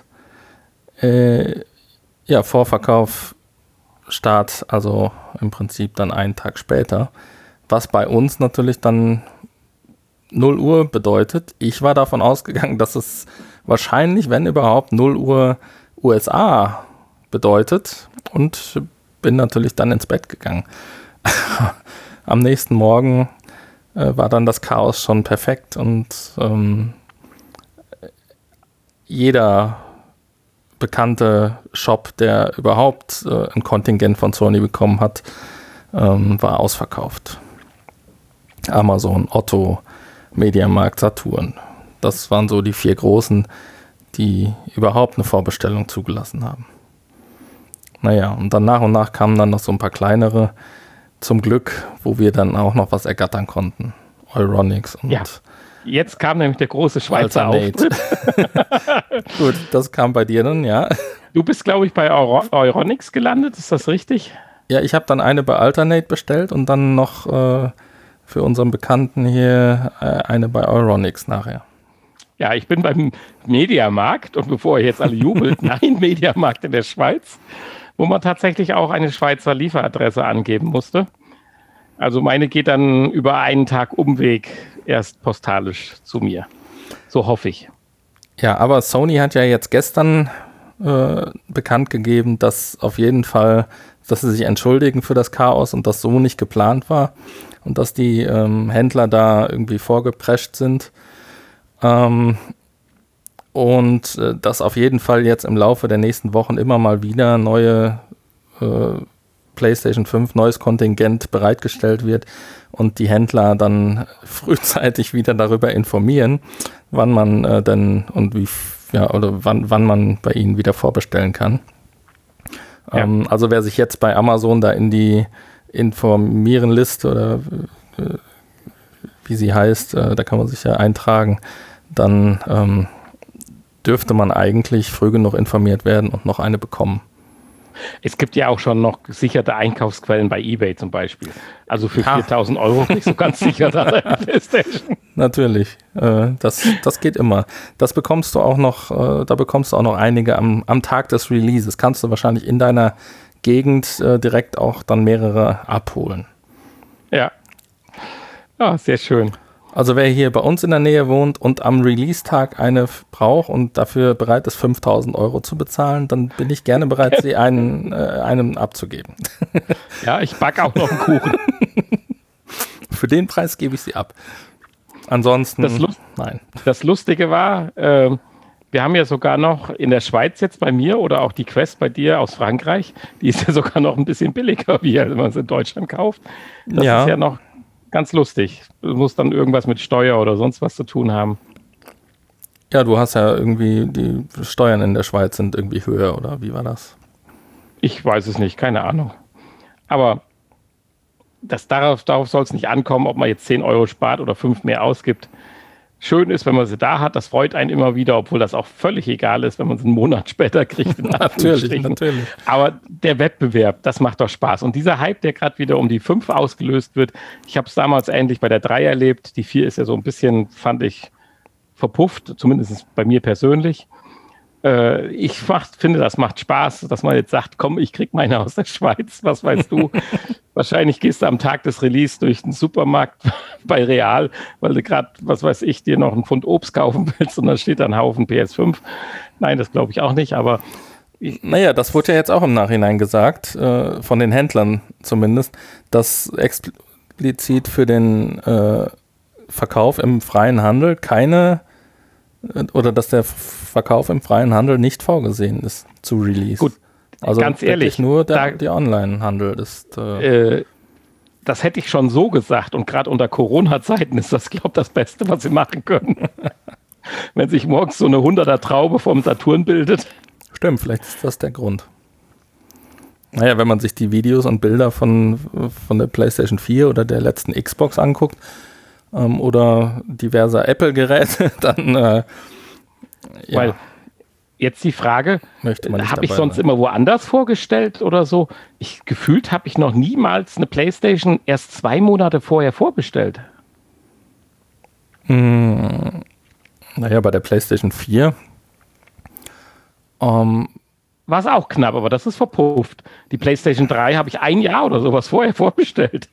Vorverkauf Start, also im Prinzip dann einen Tag später. Was bei uns natürlich dann 0 Uhr bedeutet. Ich war davon ausgegangen, dass es wahrscheinlich, wenn überhaupt, 0 Uhr USA bedeutet und bin natürlich dann ins Bett gegangen. Am nächsten Morgen war dann das Chaos schon perfekt und jeder bekannte Shop, der überhaupt ein Kontingent von Sony bekommen hat, war ausverkauft. Amazon, Otto, Mediamarkt, Saturn. Das waren so die 4 großen, die überhaupt eine Vorbestellung zugelassen haben. Naja, und dann nach und nach kamen dann noch so ein paar kleinere, zum Glück, wo wir dann auch noch was ergattern konnten. Euronics und Jetzt kam nämlich der große Schweizer Auftritt. Gut, das kam bei dir dann, ja. Du bist, glaube ich, bei Euronics gelandet, ist das richtig? Ja, ich habe dann eine bei Alternate bestellt und dann noch für unseren Bekannten hier eine bei Euronics nachher. Ja, ich bin beim Mediamarkt und bevor ihr jetzt alle jubelt, nein, Mediamarkt in der Schweiz, wo man tatsächlich auch eine Schweizer Lieferadresse angeben musste. Also meine geht dann über einen Tag Umweg erst postalisch zu mir. So hoffe ich. Ja, aber Sony hat ja jetzt gestern bekannt gegeben, dass auf jeden Fall, dass sie sich entschuldigen für das Chaos und das so nicht geplant war und dass die Händler da irgendwie vorgeprescht sind. Und dass auf jeden Fall jetzt im Laufe der nächsten Wochen immer mal wieder neue PlayStation 5 neues Kontingent bereitgestellt wird und die Händler dann frühzeitig wieder darüber informieren, wann man denn und wie oder wann man bei ihnen wieder vorbestellen kann. Ja. Also wer sich jetzt bei Amazon da in die Informieren-Liste oder wie sie heißt, da kann man sich ja eintragen, dann dürfte man eigentlich früh genug informiert werden und noch eine bekommen. Es gibt ja auch schon noch gesicherte Einkaufsquellen bei eBay zum Beispiel. Also für 4.000 Euro nicht so ganz sicher da PlayStation. Natürlich, das geht immer. Das bekommst du auch noch, da bekommst du auch noch einige am Tag des Releases. Kannst du wahrscheinlich in deiner Gegend direkt auch dann mehrere abholen. Ja. Ja, sehr schön. Also wer hier bei uns in der Nähe wohnt und am Release-Tag eine braucht und dafür bereit ist, 5.000 Euro zu bezahlen, dann bin ich gerne bereit, sie einem abzugeben. Ja, ich backe auch noch einen Kuchen. Für den Preis gebe ich sie ab. Ansonsten, nein. Das Lustige war, wir haben ja sogar noch in der Schweiz jetzt bei mir oder auch die Quest bei dir aus Frankreich, die ist ja sogar noch ein bisschen billiger, wie wenn man es in Deutschland kauft. Das ist ja noch ganz lustig. Du musst dann irgendwas mit Steuer oder sonst was zu tun haben. Ja, du hast ja irgendwie, die Steuern in der Schweiz sind irgendwie höher, oder wie war das? Ich weiß es nicht, keine Ahnung. Aber darauf soll es nicht ankommen, ob man jetzt 10 Euro spart oder 5 mehr ausgibt. Schön ist, wenn man sie da hat, das freut einen immer wieder, obwohl das auch völlig egal ist, wenn man sie einen Monat später kriegt. Natürlich. Aber der Wettbewerb, das macht doch Spaß. Und dieser Hype, der gerade wieder um die 5 ausgelöst wird, ich habe es damals ähnlich bei der 3 erlebt. Die 4 ist ja so ein bisschen, fand ich, verpufft, zumindest bei mir persönlich. Ich finde, das macht Spaß, dass man jetzt sagt, komm, ich krieg meine aus der Schweiz, was weißt du? Wahrscheinlich gehst du am Tag des Release durch den Supermarkt bei Real, weil du gerade, was weiß ich, dir noch einen Pfund Obst kaufen willst und dann steht da ein Haufen PS5. Nein, das glaube ich auch nicht, aber... Naja, das wurde ja jetzt auch im Nachhinein gesagt, von den Händlern zumindest, dass explizit für den Verkauf im freien Handel oder dass der Verkauf im freien Handel nicht vorgesehen ist zu Release. Gut, also ganz ehrlich, nur der Online-Handel ist. Das hätte ich schon so gesagt und gerade unter Corona-Zeiten ist das, glaube ich, das Beste, was sie machen können. Wenn sich morgens so eine 100er Traube vom Saturn bildet. Stimmt, vielleicht ist das der Grund. Naja, wenn man sich die Videos und Bilder von der PlayStation 4 oder der letzten Xbox anguckt, oder diverser Apple-Geräte, dann Weil jetzt die Frage, habe ich sonst immer woanders vorgestellt oder so? Gefühlt habe ich noch niemals eine PlayStation erst 2 Monate vorher vorbestellt. Naja, bei der PlayStation 4 war es auch knapp, aber das ist verpufft. Die PlayStation 3 habe ich 1 Jahr oder sowas vorher vorbestellt.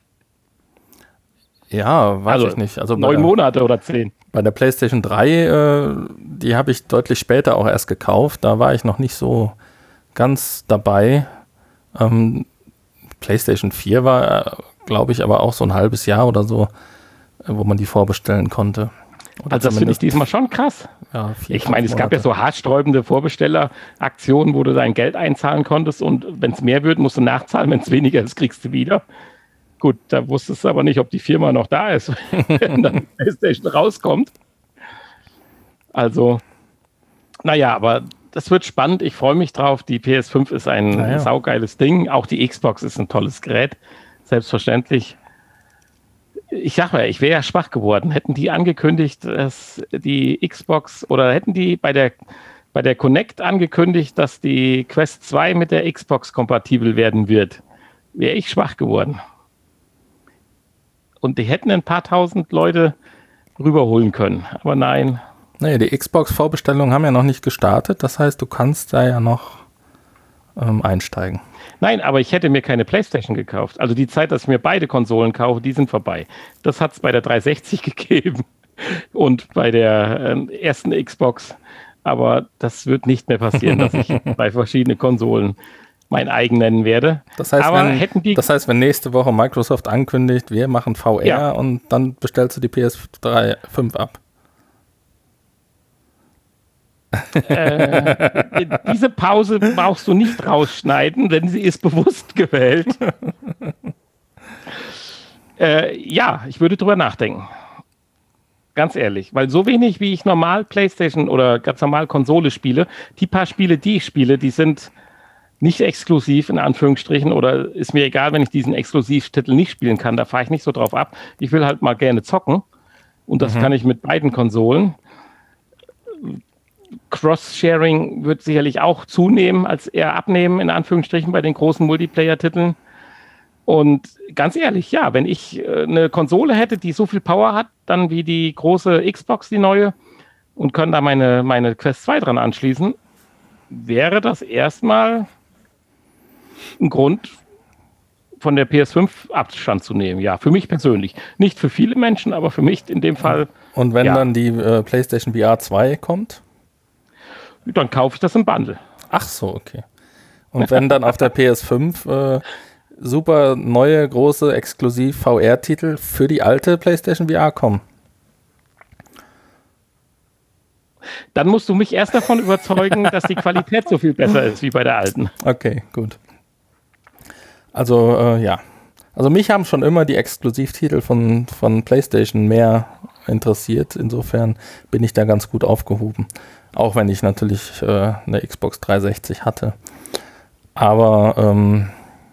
Ja, weiß ich nicht. Also 9 Monate oder 10. Bei der PlayStation 3, die habe ich deutlich später auch erst gekauft. Da war ich noch nicht so ganz dabei. PlayStation 4 war, glaube ich, aber auch so ein halbes Jahr oder so, wo man die vorbestellen konnte. Also das finde ich diesmal schon krass. Ja, ich meine, es gab ja so haarsträubende Vorbestelleraktionen, wo du dein Geld einzahlen konntest und wenn es mehr wird, musst du nachzahlen. Wenn es weniger ist, kriegst du wieder. Gut, da wusstest du aber nicht, ob die Firma noch da ist, wenn dann die PlayStation rauskommt. Also, naja, aber das wird spannend. Ich freue mich drauf. Die PS5 ist ein saugeiles Ding. Auch die Xbox ist ein tolles Gerät. Selbstverständlich. ich sag mal, ich wäre ja schwach geworden. Hätten die angekündigt, dass die Xbox oder hätten die bei der Connect angekündigt, dass die Quest 2 mit der Xbox kompatibel werden wird, wäre ich schwach geworden. Und die hätten ein paar tausend Leute rüberholen können. Aber nein. Nee, die Xbox-Vorbestellungen haben ja noch nicht gestartet. Das heißt, du kannst da ja noch einsteigen. Nein, aber ich hätte mir keine PlayStation gekauft. Also die Zeit, dass ich mir beide Konsolen kaufe, die sind vorbei. Das hat es bei der 360 gegeben und bei der ersten Xbox. Aber das wird nicht mehr passieren, dass ich bei verschiedenen Konsolen mein eigen nennen werde. Das heißt, wenn nächste Woche Microsoft ankündigt, wir machen VR und dann bestellst du die PS3 5 ab. Diese Pause brauchst du nicht rausschneiden, denn sie ist bewusst gewählt. Ja, ich würde drüber nachdenken. Ganz ehrlich, weil so wenig, wie ich normal PlayStation oder ganz normal Konsole spiele, die paar Spiele, die ich spiele, die sind nicht exklusiv, in Anführungsstrichen, oder ist mir egal, wenn ich diesen Exklusivtitel nicht spielen kann, da fahre ich nicht so drauf ab. Ich will halt mal gerne zocken und das kann ich mit beiden Konsolen. Cross-Sharing wird sicherlich auch zunehmen, als eher abnehmen, in Anführungsstrichen, bei den großen Multiplayer-Titeln. Und ganz ehrlich, ja, wenn ich eine Konsole hätte, die so viel Power hat, dann wie die große Xbox, die neue, und können da meine Quest 2 dran anschließen, wäre das erstmal ein Grund, von der PS5 Abstand zu nehmen. Ja, für mich persönlich. Nicht für viele Menschen, aber für mich in dem Fall. Und wenn dann die PlayStation VR 2 kommt? Dann kaufe ich das im Bundle. Ach so, okay. Und wenn dann auf der PS5 super neue, große, exklusiv VR-Titel für die alte PlayStation VR kommen? Dann musst du mich erst davon überzeugen, dass die Qualität so viel besser ist wie bei der alten. Okay, gut. Also, ja. Also mich haben schon immer die Exklusivtitel von PlayStation mehr interessiert. Insofern bin ich da ganz gut aufgehoben. Auch wenn ich natürlich eine Xbox 360 hatte. Aber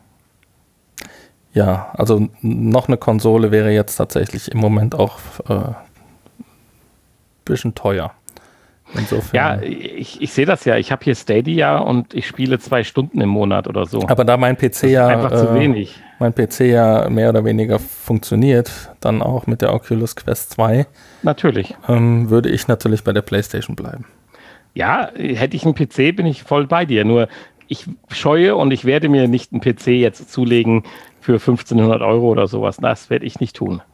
ja, also noch eine Konsole wäre jetzt tatsächlich im Moment auch ein bisschen teuer. Insofern. Ja, ich sehe das ja. Ich habe hier Stadia und ich spiele 2 Stunden im Monat oder so. Aber da mein PC ja einfach zu wenig. Mein PC ja mehr oder weniger funktioniert, dann auch mit der Oculus Quest 2. Natürlich. Würde ich natürlich bei der PlayStation bleiben. Ja, hätte ich einen PC, bin ich voll bei dir. Nur ich scheue und ich werde mir nicht einen PC jetzt zulegen für 1.500 € oder sowas. Das werde ich nicht tun.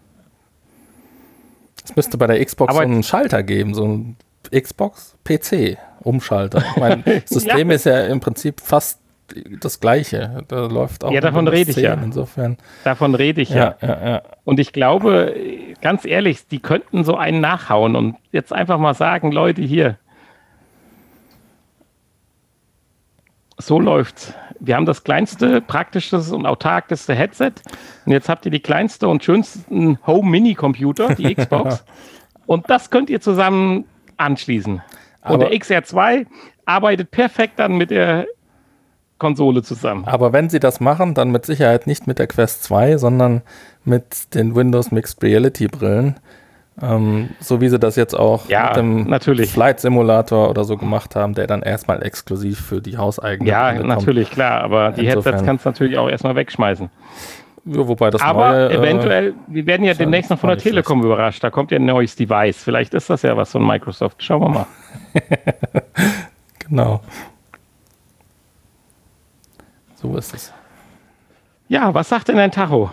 Es müsste bei der Xbox so einen Schalter geben, so ein Xbox-PC-Umschalter. Mein System ist ja im Prinzip fast das Gleiche. Da läuft auch. Ja, davon rede ich ja. Insofern. Davon rede ich ja. Und ich glaube, ganz ehrlich, die könnten so einen nachhauen und jetzt einfach mal sagen, Leute, hier, so läuft's. Wir haben das kleinste, praktischste und autarkeste Headset und jetzt habt ihr die kleinste und schönsten Home-Mini-Computer, die Xbox. Und das könnt ihr zusammen anschließen. Und der XR2 arbeitet perfekt dann mit der Konsole zusammen. Aber wenn sie das machen, dann mit Sicherheit nicht mit der Quest 2, sondern mit den Windows Mixed Reality Brillen. So wie sie das jetzt auch mit dem Flight Simulator oder so gemacht haben, der dann erstmal exklusiv für die hauseigene Brille kommt. Natürlich, klar, aber die Headsets kannst du natürlich auch erstmal wegschmeißen. Ja, wobei das aber neue, eventuell, wir werden ja demnächst noch von der Telekom überrascht, da kommt ja ein neues Device. Vielleicht ist das ja was von Microsoft. Schauen wir mal. Genau. So ist es. Ja, was sagt denn dein Tacho?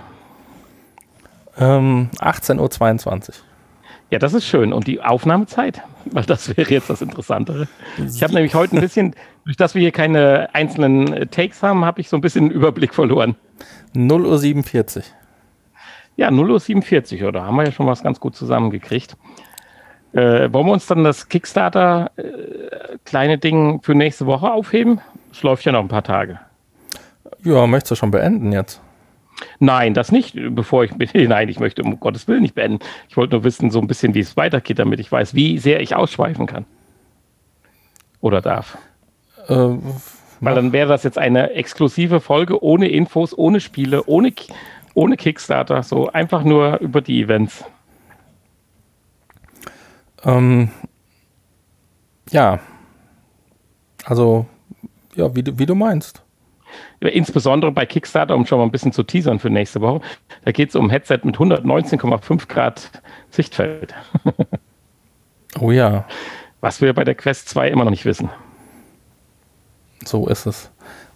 18:22 Uhr. Ja, das ist schön. Und die Aufnahmezeit? Weil das wäre jetzt das Interessantere. Ich habe nämlich heute ein bisschen, durch das wir hier keine einzelnen Takes haben, habe ich so ein bisschen den Überblick verloren. 0:47 Uhr. Ja, 0:47 Uhr, oder? Haben wir ja schon was ganz gut zusammengekriegt. Wollen wir uns dann das Kickstarter kleine Ding für nächste Woche aufheben? Es läuft ja noch ein paar Tage. Ja, möchtest du schon beenden jetzt? Nein, das nicht, Nein, ich möchte um Gottes Willen nicht beenden. Ich wollte nur wissen, so ein bisschen, wie es weitergeht, damit ich weiß, wie sehr ich ausschweifen kann. Oder darf. Weil dann wäre das jetzt eine exklusive Folge ohne Infos, ohne Spiele, ohne Ohne Kickstarter, so einfach nur über die Events. Ja, also, ja, wie du meinst. Insbesondere bei Kickstarter, um schon mal ein bisschen zu teasern für nächste Woche, da geht es um ein Headset mit 119,5 Grad Sichtfeld. Oh ja. Was wir bei der Quest 2 immer noch nicht wissen. So ist es.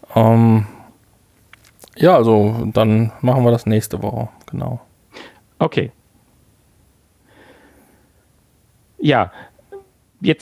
Ja, also dann machen wir das nächste Woche, genau. Okay. Ja, jetzt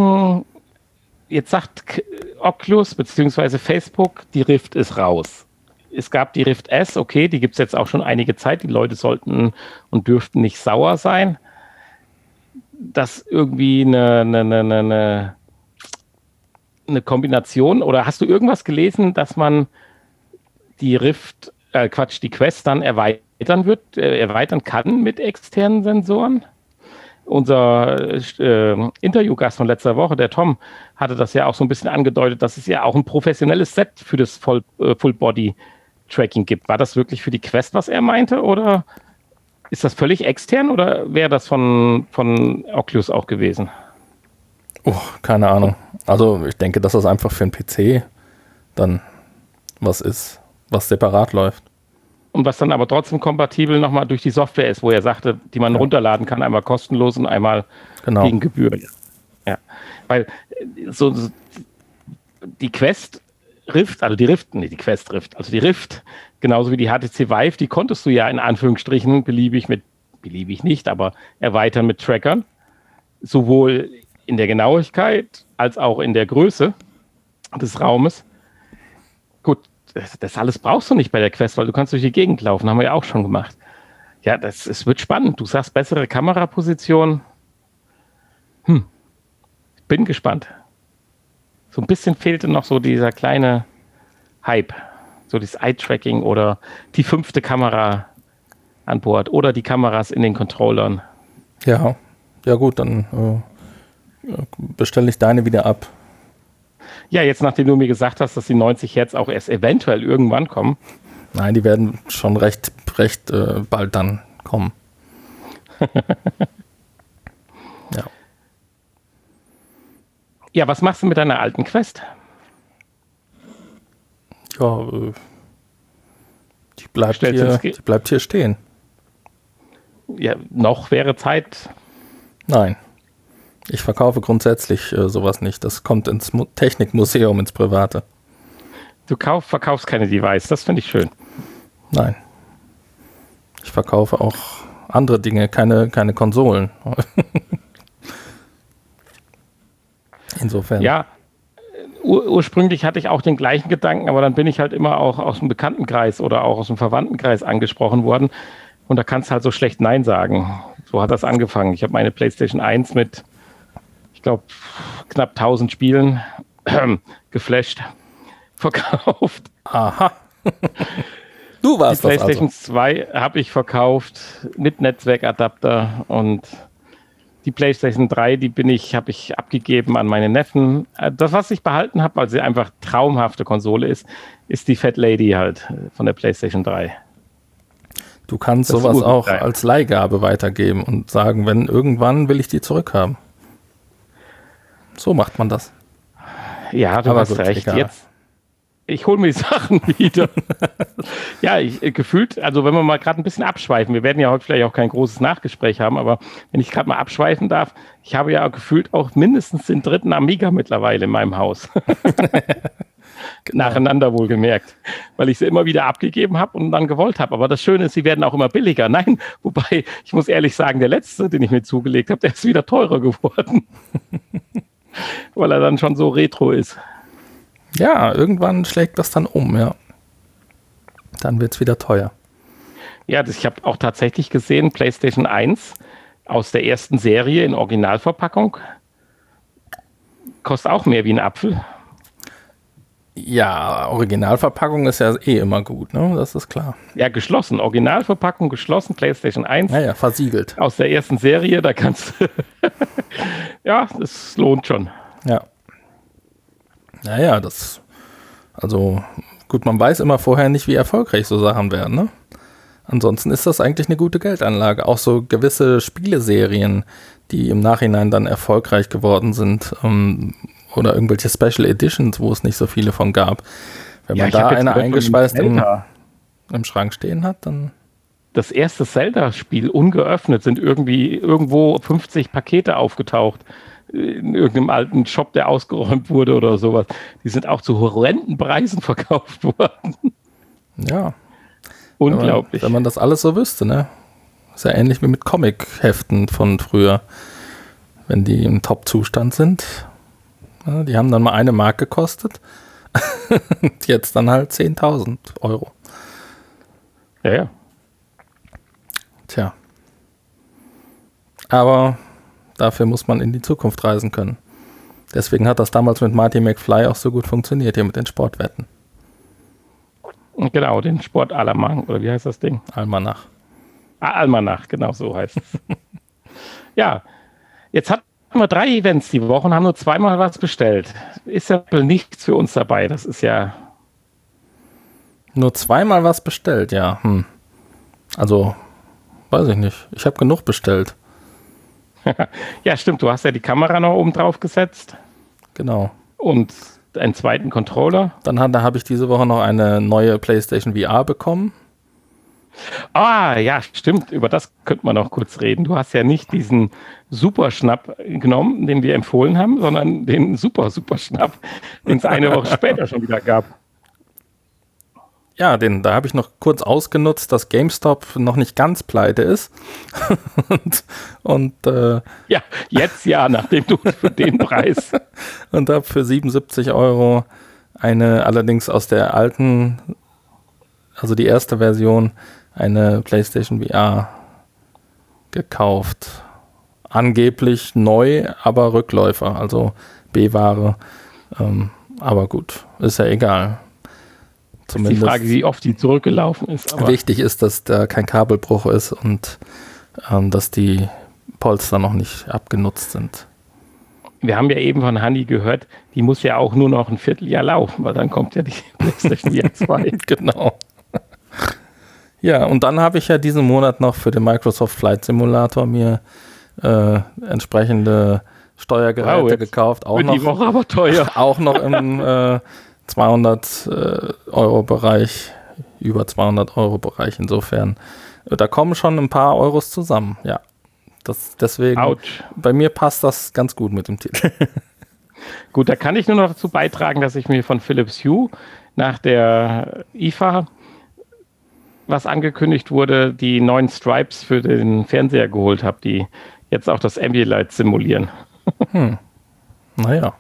sagt Oculus bzw. Facebook, die Rift ist raus. Es gab die Rift S, okay, die gibt es jetzt auch schon einige Zeit. Die Leute sollten und dürften nicht sauer sein, dass irgendwie eine Kombination, oder hast du irgendwas gelesen, dass man die die Quest dann erweitern kann mit externen Sensoren? Unser Interviewgast von letzter Woche, der Tom, hatte das ja auch so ein bisschen angedeutet, dass es ja auch ein professionelles Set für das Full-Body-Tracking gibt. War das wirklich für die Quest, was er meinte, oder ist das völlig extern, oder wäre das von Oculus auch gewesen? Oh, keine Ahnung. Also ich denke, dass das einfach für einen PC dann was ist, was separat läuft. Und was dann aber trotzdem kompatibel nochmal durch die Software ist, wo er sagte, die man runterladen kann, einmal kostenlos und einmal gegen Gebühr. Ja, weil die Quest Rift, also die Rift, die Rift, genauso wie die HTC Vive, die konntest du ja in Anführungsstrichen beliebig nicht, aber erweitern mit Trackern, sowohl in der Genauigkeit als auch in der Größe des Raumes. Gut, das alles brauchst du nicht bei der Quest, weil du kannst durch die Gegend laufen, haben wir ja auch schon gemacht. Ja, es wird spannend. Du sagst bessere Kameraposition. Bin gespannt. So ein bisschen fehlte noch so dieser kleine Hype. So das Eye-Tracking oder die 5. Kamera an Bord oder die Kameras in den Controllern. Ja gut, dann bestelle ich deine wieder ab. Ja, jetzt nachdem du mir gesagt hast, dass die 90 Hertz auch erst eventuell irgendwann kommen. Nein, die werden schon recht bald dann kommen. Ja. Ja, was machst du mit deiner alten Quest? Ja, die bleibt hier stehen. Ja, noch wäre Zeit. Nein. Ich verkaufe grundsätzlich sowas nicht. Das kommt ins Technikmuseum, ins Private. Du verkaufst keine Device, das finde ich schön. Nein. Ich verkaufe auch andere Dinge, keine Konsolen. Insofern. Ja, ursprünglich hatte ich auch den gleichen Gedanken, aber dann bin ich halt immer auch aus dem Bekanntenkreis oder auch aus dem Verwandtenkreis angesprochen worden. Und da kannst du halt so schlecht Nein sagen. So hat das angefangen. Ich habe meine PlayStation 1 mit, ich glaube, knapp 1000 Spielen geflasht, verkauft. Aha. Du warst das. Die PlayStation 2 habe ich verkauft mit Netzwerkadapter und die PlayStation 3, habe ich abgegeben an meine Neffen. Das, was ich behalten habe, weil sie einfach traumhafte Konsole ist die Fat Lady halt von der PlayStation 3. Du kannst sowas auch als Leihgabe weitergeben und sagen, wenn irgendwann will ich die zurückhaben. So macht man das. Ja, du hast recht. Jetzt, ich hole mir die Sachen wieder. Ja, gefühlt, also wenn wir mal gerade ein bisschen abschweifen, wir werden ja heute vielleicht auch kein großes Nachgespräch haben, aber wenn ich gerade mal abschweifen darf, ich habe ja gefühlt auch mindestens den 3. Amiga mittlerweile in meinem Haus. Genau. Nacheinander wohlgemerkt, weil ich sie immer wieder abgegeben habe und dann gewollt habe. Aber das Schöne ist, sie werden auch immer billiger. Nein, wobei, ich muss ehrlich sagen, der letzte, den ich mir zugelegt habe, der ist wieder teurer geworden. Weil er dann schon so retro ist. Ja, irgendwann schlägt das dann um, ja. Dann wird es wieder teuer. Ja, ich habe auch tatsächlich gesehen, PlayStation 1 aus der ersten Serie in Originalverpackung kostet auch mehr wie ein Apfel. Ja, Originalverpackung ist ja immer gut, ne? Das ist klar. Ja, geschlossen. Originalverpackung, geschlossen, PlayStation 1. Ja, versiegelt. Aus der ersten Serie, da kannst du... Ja, das lohnt schon. Ja. Naja, also gut, man weiß immer vorher nicht, wie erfolgreich so Sachen werden, ne? ansonsten ist das eigentlich eine gute Geldanlage. Auch so gewisse Spieleserien, die im Nachhinein dann erfolgreich geworden sind, oder irgendwelche Special Editions, wo es nicht so viele von gab. Wenn man da eine eingeschweißt im Schrank stehen hat, dann... Das erste Zelda-Spiel ungeöffnet sind irgendwo 50 Pakete aufgetaucht in irgendeinem alten Shop, der ausgeräumt wurde oder sowas. Die sind auch zu horrenden Preisen verkauft worden. Ja. Unglaublich. Wenn man das alles so wüsste, ne? Ist ja ähnlich wie mit Comic-Heften von früher. Wenn die im Top-Zustand sind. Ja, die haben dann mal 1 Mark gekostet. Und jetzt dann halt 10.000 Euro. Ja. Tja. Aber dafür muss man in die Zukunft reisen können. Deswegen hat das damals mit Marty McFly auch so gut funktioniert, hier mit den Sportwetten. Genau, den Sportalamang, oder wie heißt das Ding? Almanach. Almanach, genau so heißt es. Ja, jetzt hatten wir 3 Events die Woche und haben nur 2-mal was bestellt. Ist ja nichts für uns dabei, das ist ja... Nur 2-mal was bestellt, ja. Also, weiß ich nicht. Ich habe genug bestellt. Ja, stimmt. Du hast ja die Kamera noch oben drauf gesetzt. Genau. Und einen zweiten Controller. Dann habe ich diese Woche noch eine neue PlayStation VR bekommen. Ah, ja, stimmt. Über das könnte man noch kurz reden. Du hast ja nicht diesen Superschnapp genommen, den wir empfohlen haben, sondern den Superschnapp, den es eine Woche später schon wieder gab. Ja, da habe ich noch kurz ausgenutzt, dass GameStop noch nicht ganz pleite ist. Ja, jetzt ja, nachdem du für den Preis. Und habe für 77 Euro eine, allerdings aus der alten, also die erste Version, eine PlayStation VR gekauft. Angeblich neu, aber Rückläufer, also B-Ware. Aber gut, ist ja egal. Zumindest die Frage, wie oft die zurückgelaufen ist. Aber wichtig ist, dass da kein Kabelbruch ist und dass die Polster noch nicht abgenutzt sind. Wir haben ja eben von Hanni gehört, die muss ja auch nur noch ein Vierteljahr laufen, weil dann kommt ja die PlayStation VR 2. Genau. Ja, und dann habe ich ja diesen Monat noch für den Microsoft Flight Simulator mir entsprechende Steuergeräte gekauft. Auch noch, die Woche aber teuer. Auch noch im 200 Euro Bereich, über 200 Euro Bereich. Insofern, da kommen schon ein paar Euros zusammen. Ja, deswegen, Ouch. Bei mir passt das ganz gut mit dem Titel. Gut, da kann ich nur noch dazu beitragen, dass ich mir von Philips Hue nach der IFA, was angekündigt wurde, die neuen Stripes für den Fernseher geholt habe, die jetzt auch das Ambilight simulieren. Naja.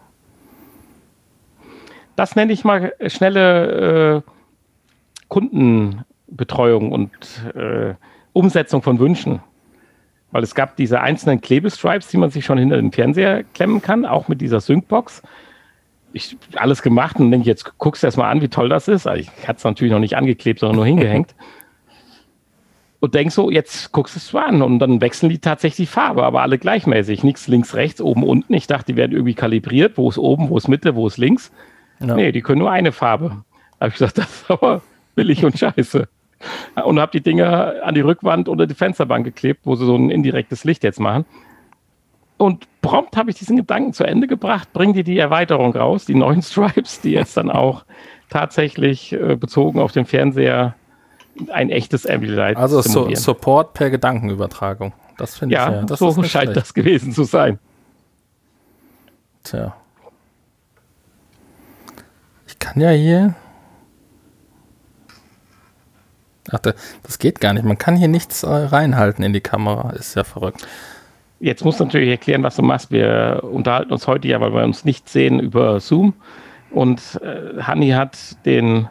Das nenne ich mal schnelle Kundenbetreuung und Umsetzung von Wünschen. Weil es gab diese einzelnen Klebestripes, die man sich schon hinter den Fernseher klemmen kann, auch mit dieser Sync-Box. Ich habe alles gemacht und denke, jetzt guckst du erst mal an, wie toll das ist. Also ich hatte es natürlich noch nicht angeklebt, sondern nur hingehängt. Und denk so, jetzt guckst du es mal an und dann wechseln die tatsächlich die Farbe, aber alle gleichmäßig. Nichts links, rechts, oben, unten. Ich dachte, die werden irgendwie kalibriert. Wo ist oben, wo ist Mitte, wo ist links? Ja. Nee, die können nur eine Farbe. Da habe ich gesagt, das ist aber billig und scheiße. Und habe die Dinger an die Rückwand oder die Fensterbank geklebt, wo sie so ein indirektes Licht jetzt machen. Und prompt habe ich diesen Gedanken zu Ende gebracht, bring dir die Erweiterung raus, die neuen Stripes, die jetzt dann auch tatsächlich bezogen auf den Fernseher ein echtes Ambilight also Support per Gedankenübertragung. Das finde ich ja. Das so scheint das gewesen zu sein. Tja. Ich kann ja hier... Ach, das geht gar nicht. Man kann hier nichts reinhalten in die Kamera. Ist ja verrückt. Jetzt musst du natürlich erklären, was du machst. Wir unterhalten uns heute ja, weil wir uns nicht sehen, über Zoom. Und Hanni hat den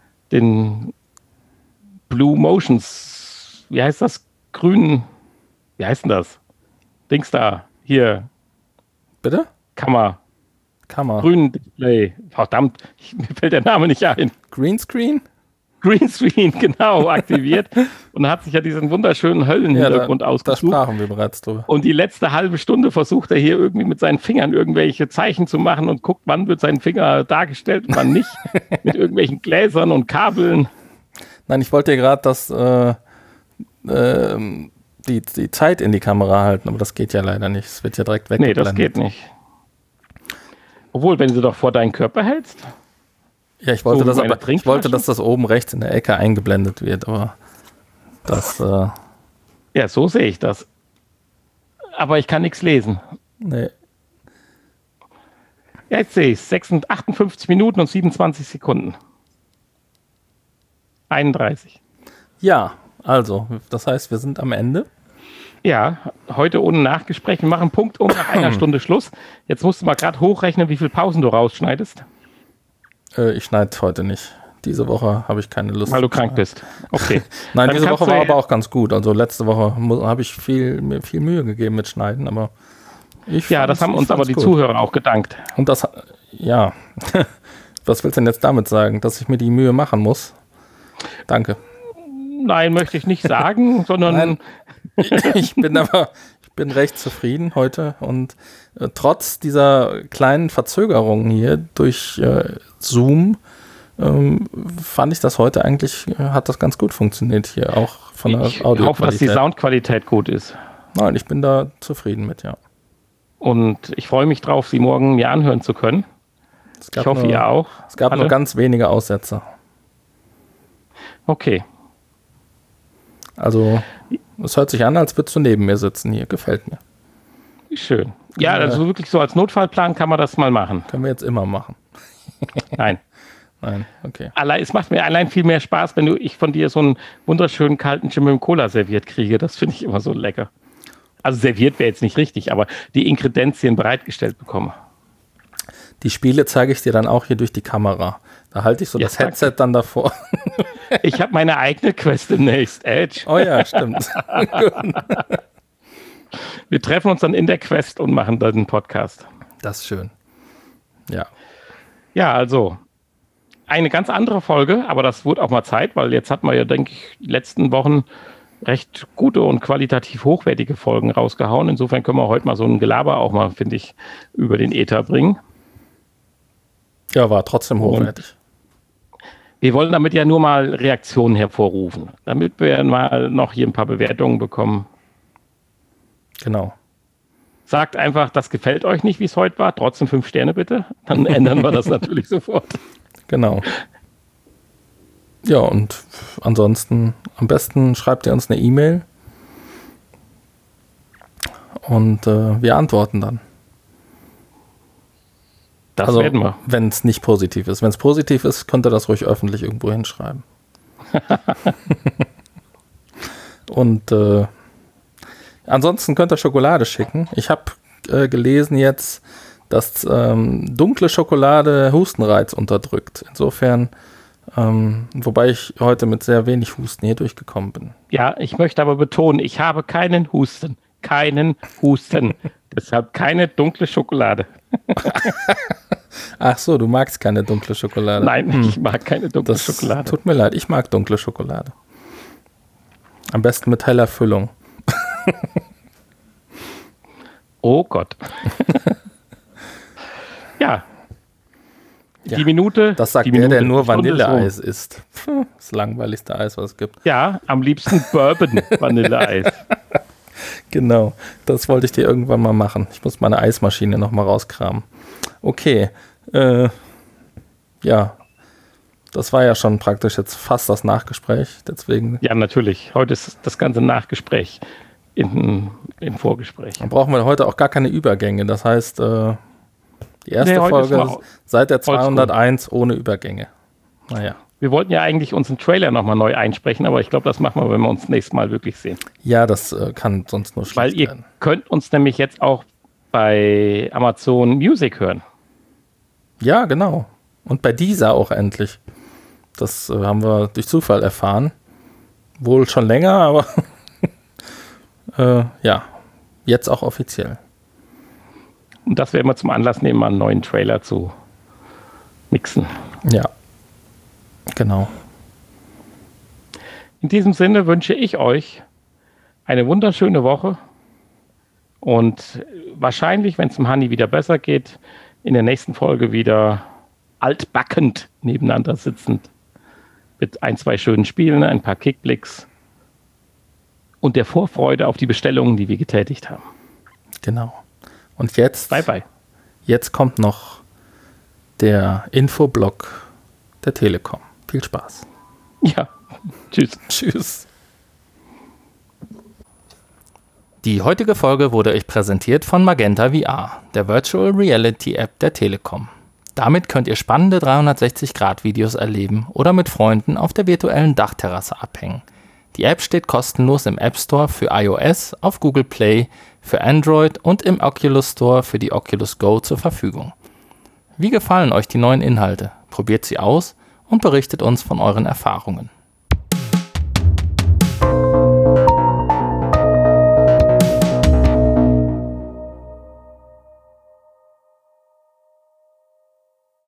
Blue Motions, wie heißt das? Grün, wie heißt denn das? Dings da, hier. Bitte? Kammer. Grün Display. Verdammt, mir fällt der Name nicht ein. Greenscreen? Greenscreen, genau, aktiviert. Und hat sich ja diesen wunderschönen Höllenhintergrund ausgesucht. Da sprachen wir bereits drüber. Und die letzte halbe Stunde versucht er hier irgendwie mit seinen Fingern irgendwelche Zeichen zu machen und guckt, wann wird sein Finger dargestellt und wann nicht. Mit irgendwelchen Gläsern und Kabeln. Nein, ich wollte dir gerade das die Zeit in die Kamera halten, aber das geht ja leider nicht. Es wird ja direkt weggeblendet. Nee, das geht nicht. Obwohl, wenn du doch vor deinen Körper hältst. Ja, ich wollte, dass das oben rechts in der Ecke eingeblendet wird, aber das... Ja, so sehe ich das. Aber ich kann nichts lesen. Nee. Ja, jetzt sehe ich es. 58 Minuten und 27 Sekunden. 31. Ja, also, das heißt, wir sind am Ende. Ja, heute ohne Nachgespräch. Wir machen Punkt um nach einer Stunde Schluss. Jetzt musst du mal gerade hochrechnen, wie viele Pausen du rausschneidest. Ich schneide heute nicht. Diese Woche habe ich keine Lust. Weil du krank bist. Okay. Nein, diese Woche war aber auch ganz gut. Also letzte Woche habe ich mir viel Mühe gegeben mit Schneiden, aber das haben uns aber die Zuhörer auch gedankt. Und das, ja, was willst du denn jetzt damit sagen? Dass ich mir die Mühe machen muss? Danke. Nein, möchte ich nicht sagen, sondern... Nein, ich bin recht zufrieden heute und trotz dieser kleinen Verzögerung hier durch Zoom fand ich das heute eigentlich, hat das ganz gut funktioniert hier, auch von der Audioqualität. Ich hoffe, dass die Soundqualität gut ist. Nein, ich bin da zufrieden mit, ja. Und ich freue mich drauf, sie morgen mir anhören zu können. Ich hoffe, ihr auch. Es gab nur ganz wenige Aussetzer. Okay. Also, es hört sich an, als würdest du neben mir sitzen hier. Gefällt mir. Schön. Ja, also wirklich so als Notfallplan kann man das mal machen. Können wir jetzt immer machen. Nein. Nein, okay. Es macht mir allein viel mehr Spaß, wenn ich von dir so einen wunderschönen kalten Gin mit Cola serviert kriege. Das finde ich immer so lecker. Also serviert wäre jetzt nicht richtig, aber die Inkredenzien bereitgestellt bekomme. Die Spiele zeige ich dir dann auch hier durch die Kamera. Da halte ich so das Headset dann davor. Ich habe meine eigene Quest demnächst, Edge. Oh ja, stimmt. Wir treffen uns dann in der Quest und machen dann einen Podcast. Das ist schön. Ja. Ja, also eine ganz andere Folge, aber das wurde auch mal Zeit, weil jetzt hat man ja, denke ich, die letzten Wochen recht gute und qualitativ hochwertige Folgen rausgehauen. Insofern können wir heute mal so ein Gelaber auch mal, finde ich, über den Äther bringen. Ja, war trotzdem hochwertig. Wir wollen damit ja nur mal Reaktionen hervorrufen, damit wir mal noch hier ein paar Bewertungen bekommen. Genau. Sagt einfach, das gefällt euch nicht, wie es heute war. Trotzdem 5 Sterne bitte. Dann ändern wir das natürlich sofort. Genau. Ja, und ansonsten am besten schreibt ihr uns eine E-Mail und wir antworten dann. Das werden wir. Wenn es nicht positiv ist. Wenn es positiv ist, könnt ihr das ruhig öffentlich irgendwo hinschreiben. Und ansonsten könnt ihr Schokolade schicken. Ich habe gelesen jetzt, dass dunkle Schokolade Hustenreiz unterdrückt. Insofern, wobei ich heute mit sehr wenig Husten hier durchgekommen bin. Ja, ich möchte aber betonen, ich habe keinen Husten. Keinen Husten. Deshalb keine dunkle Schokolade. Ach so, du magst keine dunkle Schokolade. Nein, ich mag keine dunkle Schokolade. Tut mir leid, ich mag dunkle Schokolade. Am besten mit heller Füllung. Oh Gott. Ja. Die Minute. Das sagt der nur Vanilleeis isst. Das langweiligste Eis, was es gibt. Ja, am liebsten Bourbon Vanilleeis. Genau, das wollte ich dir irgendwann mal machen. Ich muss meine Eismaschine noch mal rauskramen. Okay, ja, das war ja schon praktisch jetzt fast das Nachgespräch, deswegen. Ja, natürlich. Heute ist das ganze Nachgespräch im Vorgespräch. Dann brauchen wir heute auch gar keine Übergänge. Das heißt, die erste Folge seit der 201 ohne Übergänge. Naja. Wir wollten ja eigentlich unseren Trailer nochmal neu einsprechen, aber ich glaube, das machen wir, wenn wir uns nächstes Mal wirklich sehen. Ja, das kann sonst nur schlecht werden. Weil ihr könnt uns nämlich jetzt auch bei Amazon Music hören. Ja, genau. Und bei dieser auch endlich. Das haben wir durch Zufall erfahren. Wohl schon länger, aber ja, jetzt auch offiziell. Und das werden wir zum Anlass nehmen, mal einen neuen Trailer zu mixen. Ja. Genau. In diesem Sinne wünsche ich euch eine wunderschöne Woche und wahrscheinlich, wenn es dem Hanni wieder besser geht, in der nächsten Folge wieder altbackend nebeneinander sitzend mit 1, 2 schönen Spielen, ein paar Kickblicks und der Vorfreude auf die Bestellungen, die wir getätigt haben. Genau. Und jetzt, Bye. Jetzt kommt noch der Infoblock der Telekom. Viel Spaß. Ja, tschüss. Tschüss. Die heutige Folge wurde euch präsentiert von Magenta VR, der Virtual Reality App der Telekom. Damit könnt ihr spannende 360-Grad-Videos erleben oder mit Freunden auf der virtuellen Dachterrasse abhängen. Die App steht kostenlos im App Store für iOS, auf Google Play, für Android und im Oculus Store für die Oculus Go zur Verfügung. Wie gefallen euch die neuen Inhalte? Probiert sie aus und berichtet uns von euren Erfahrungen.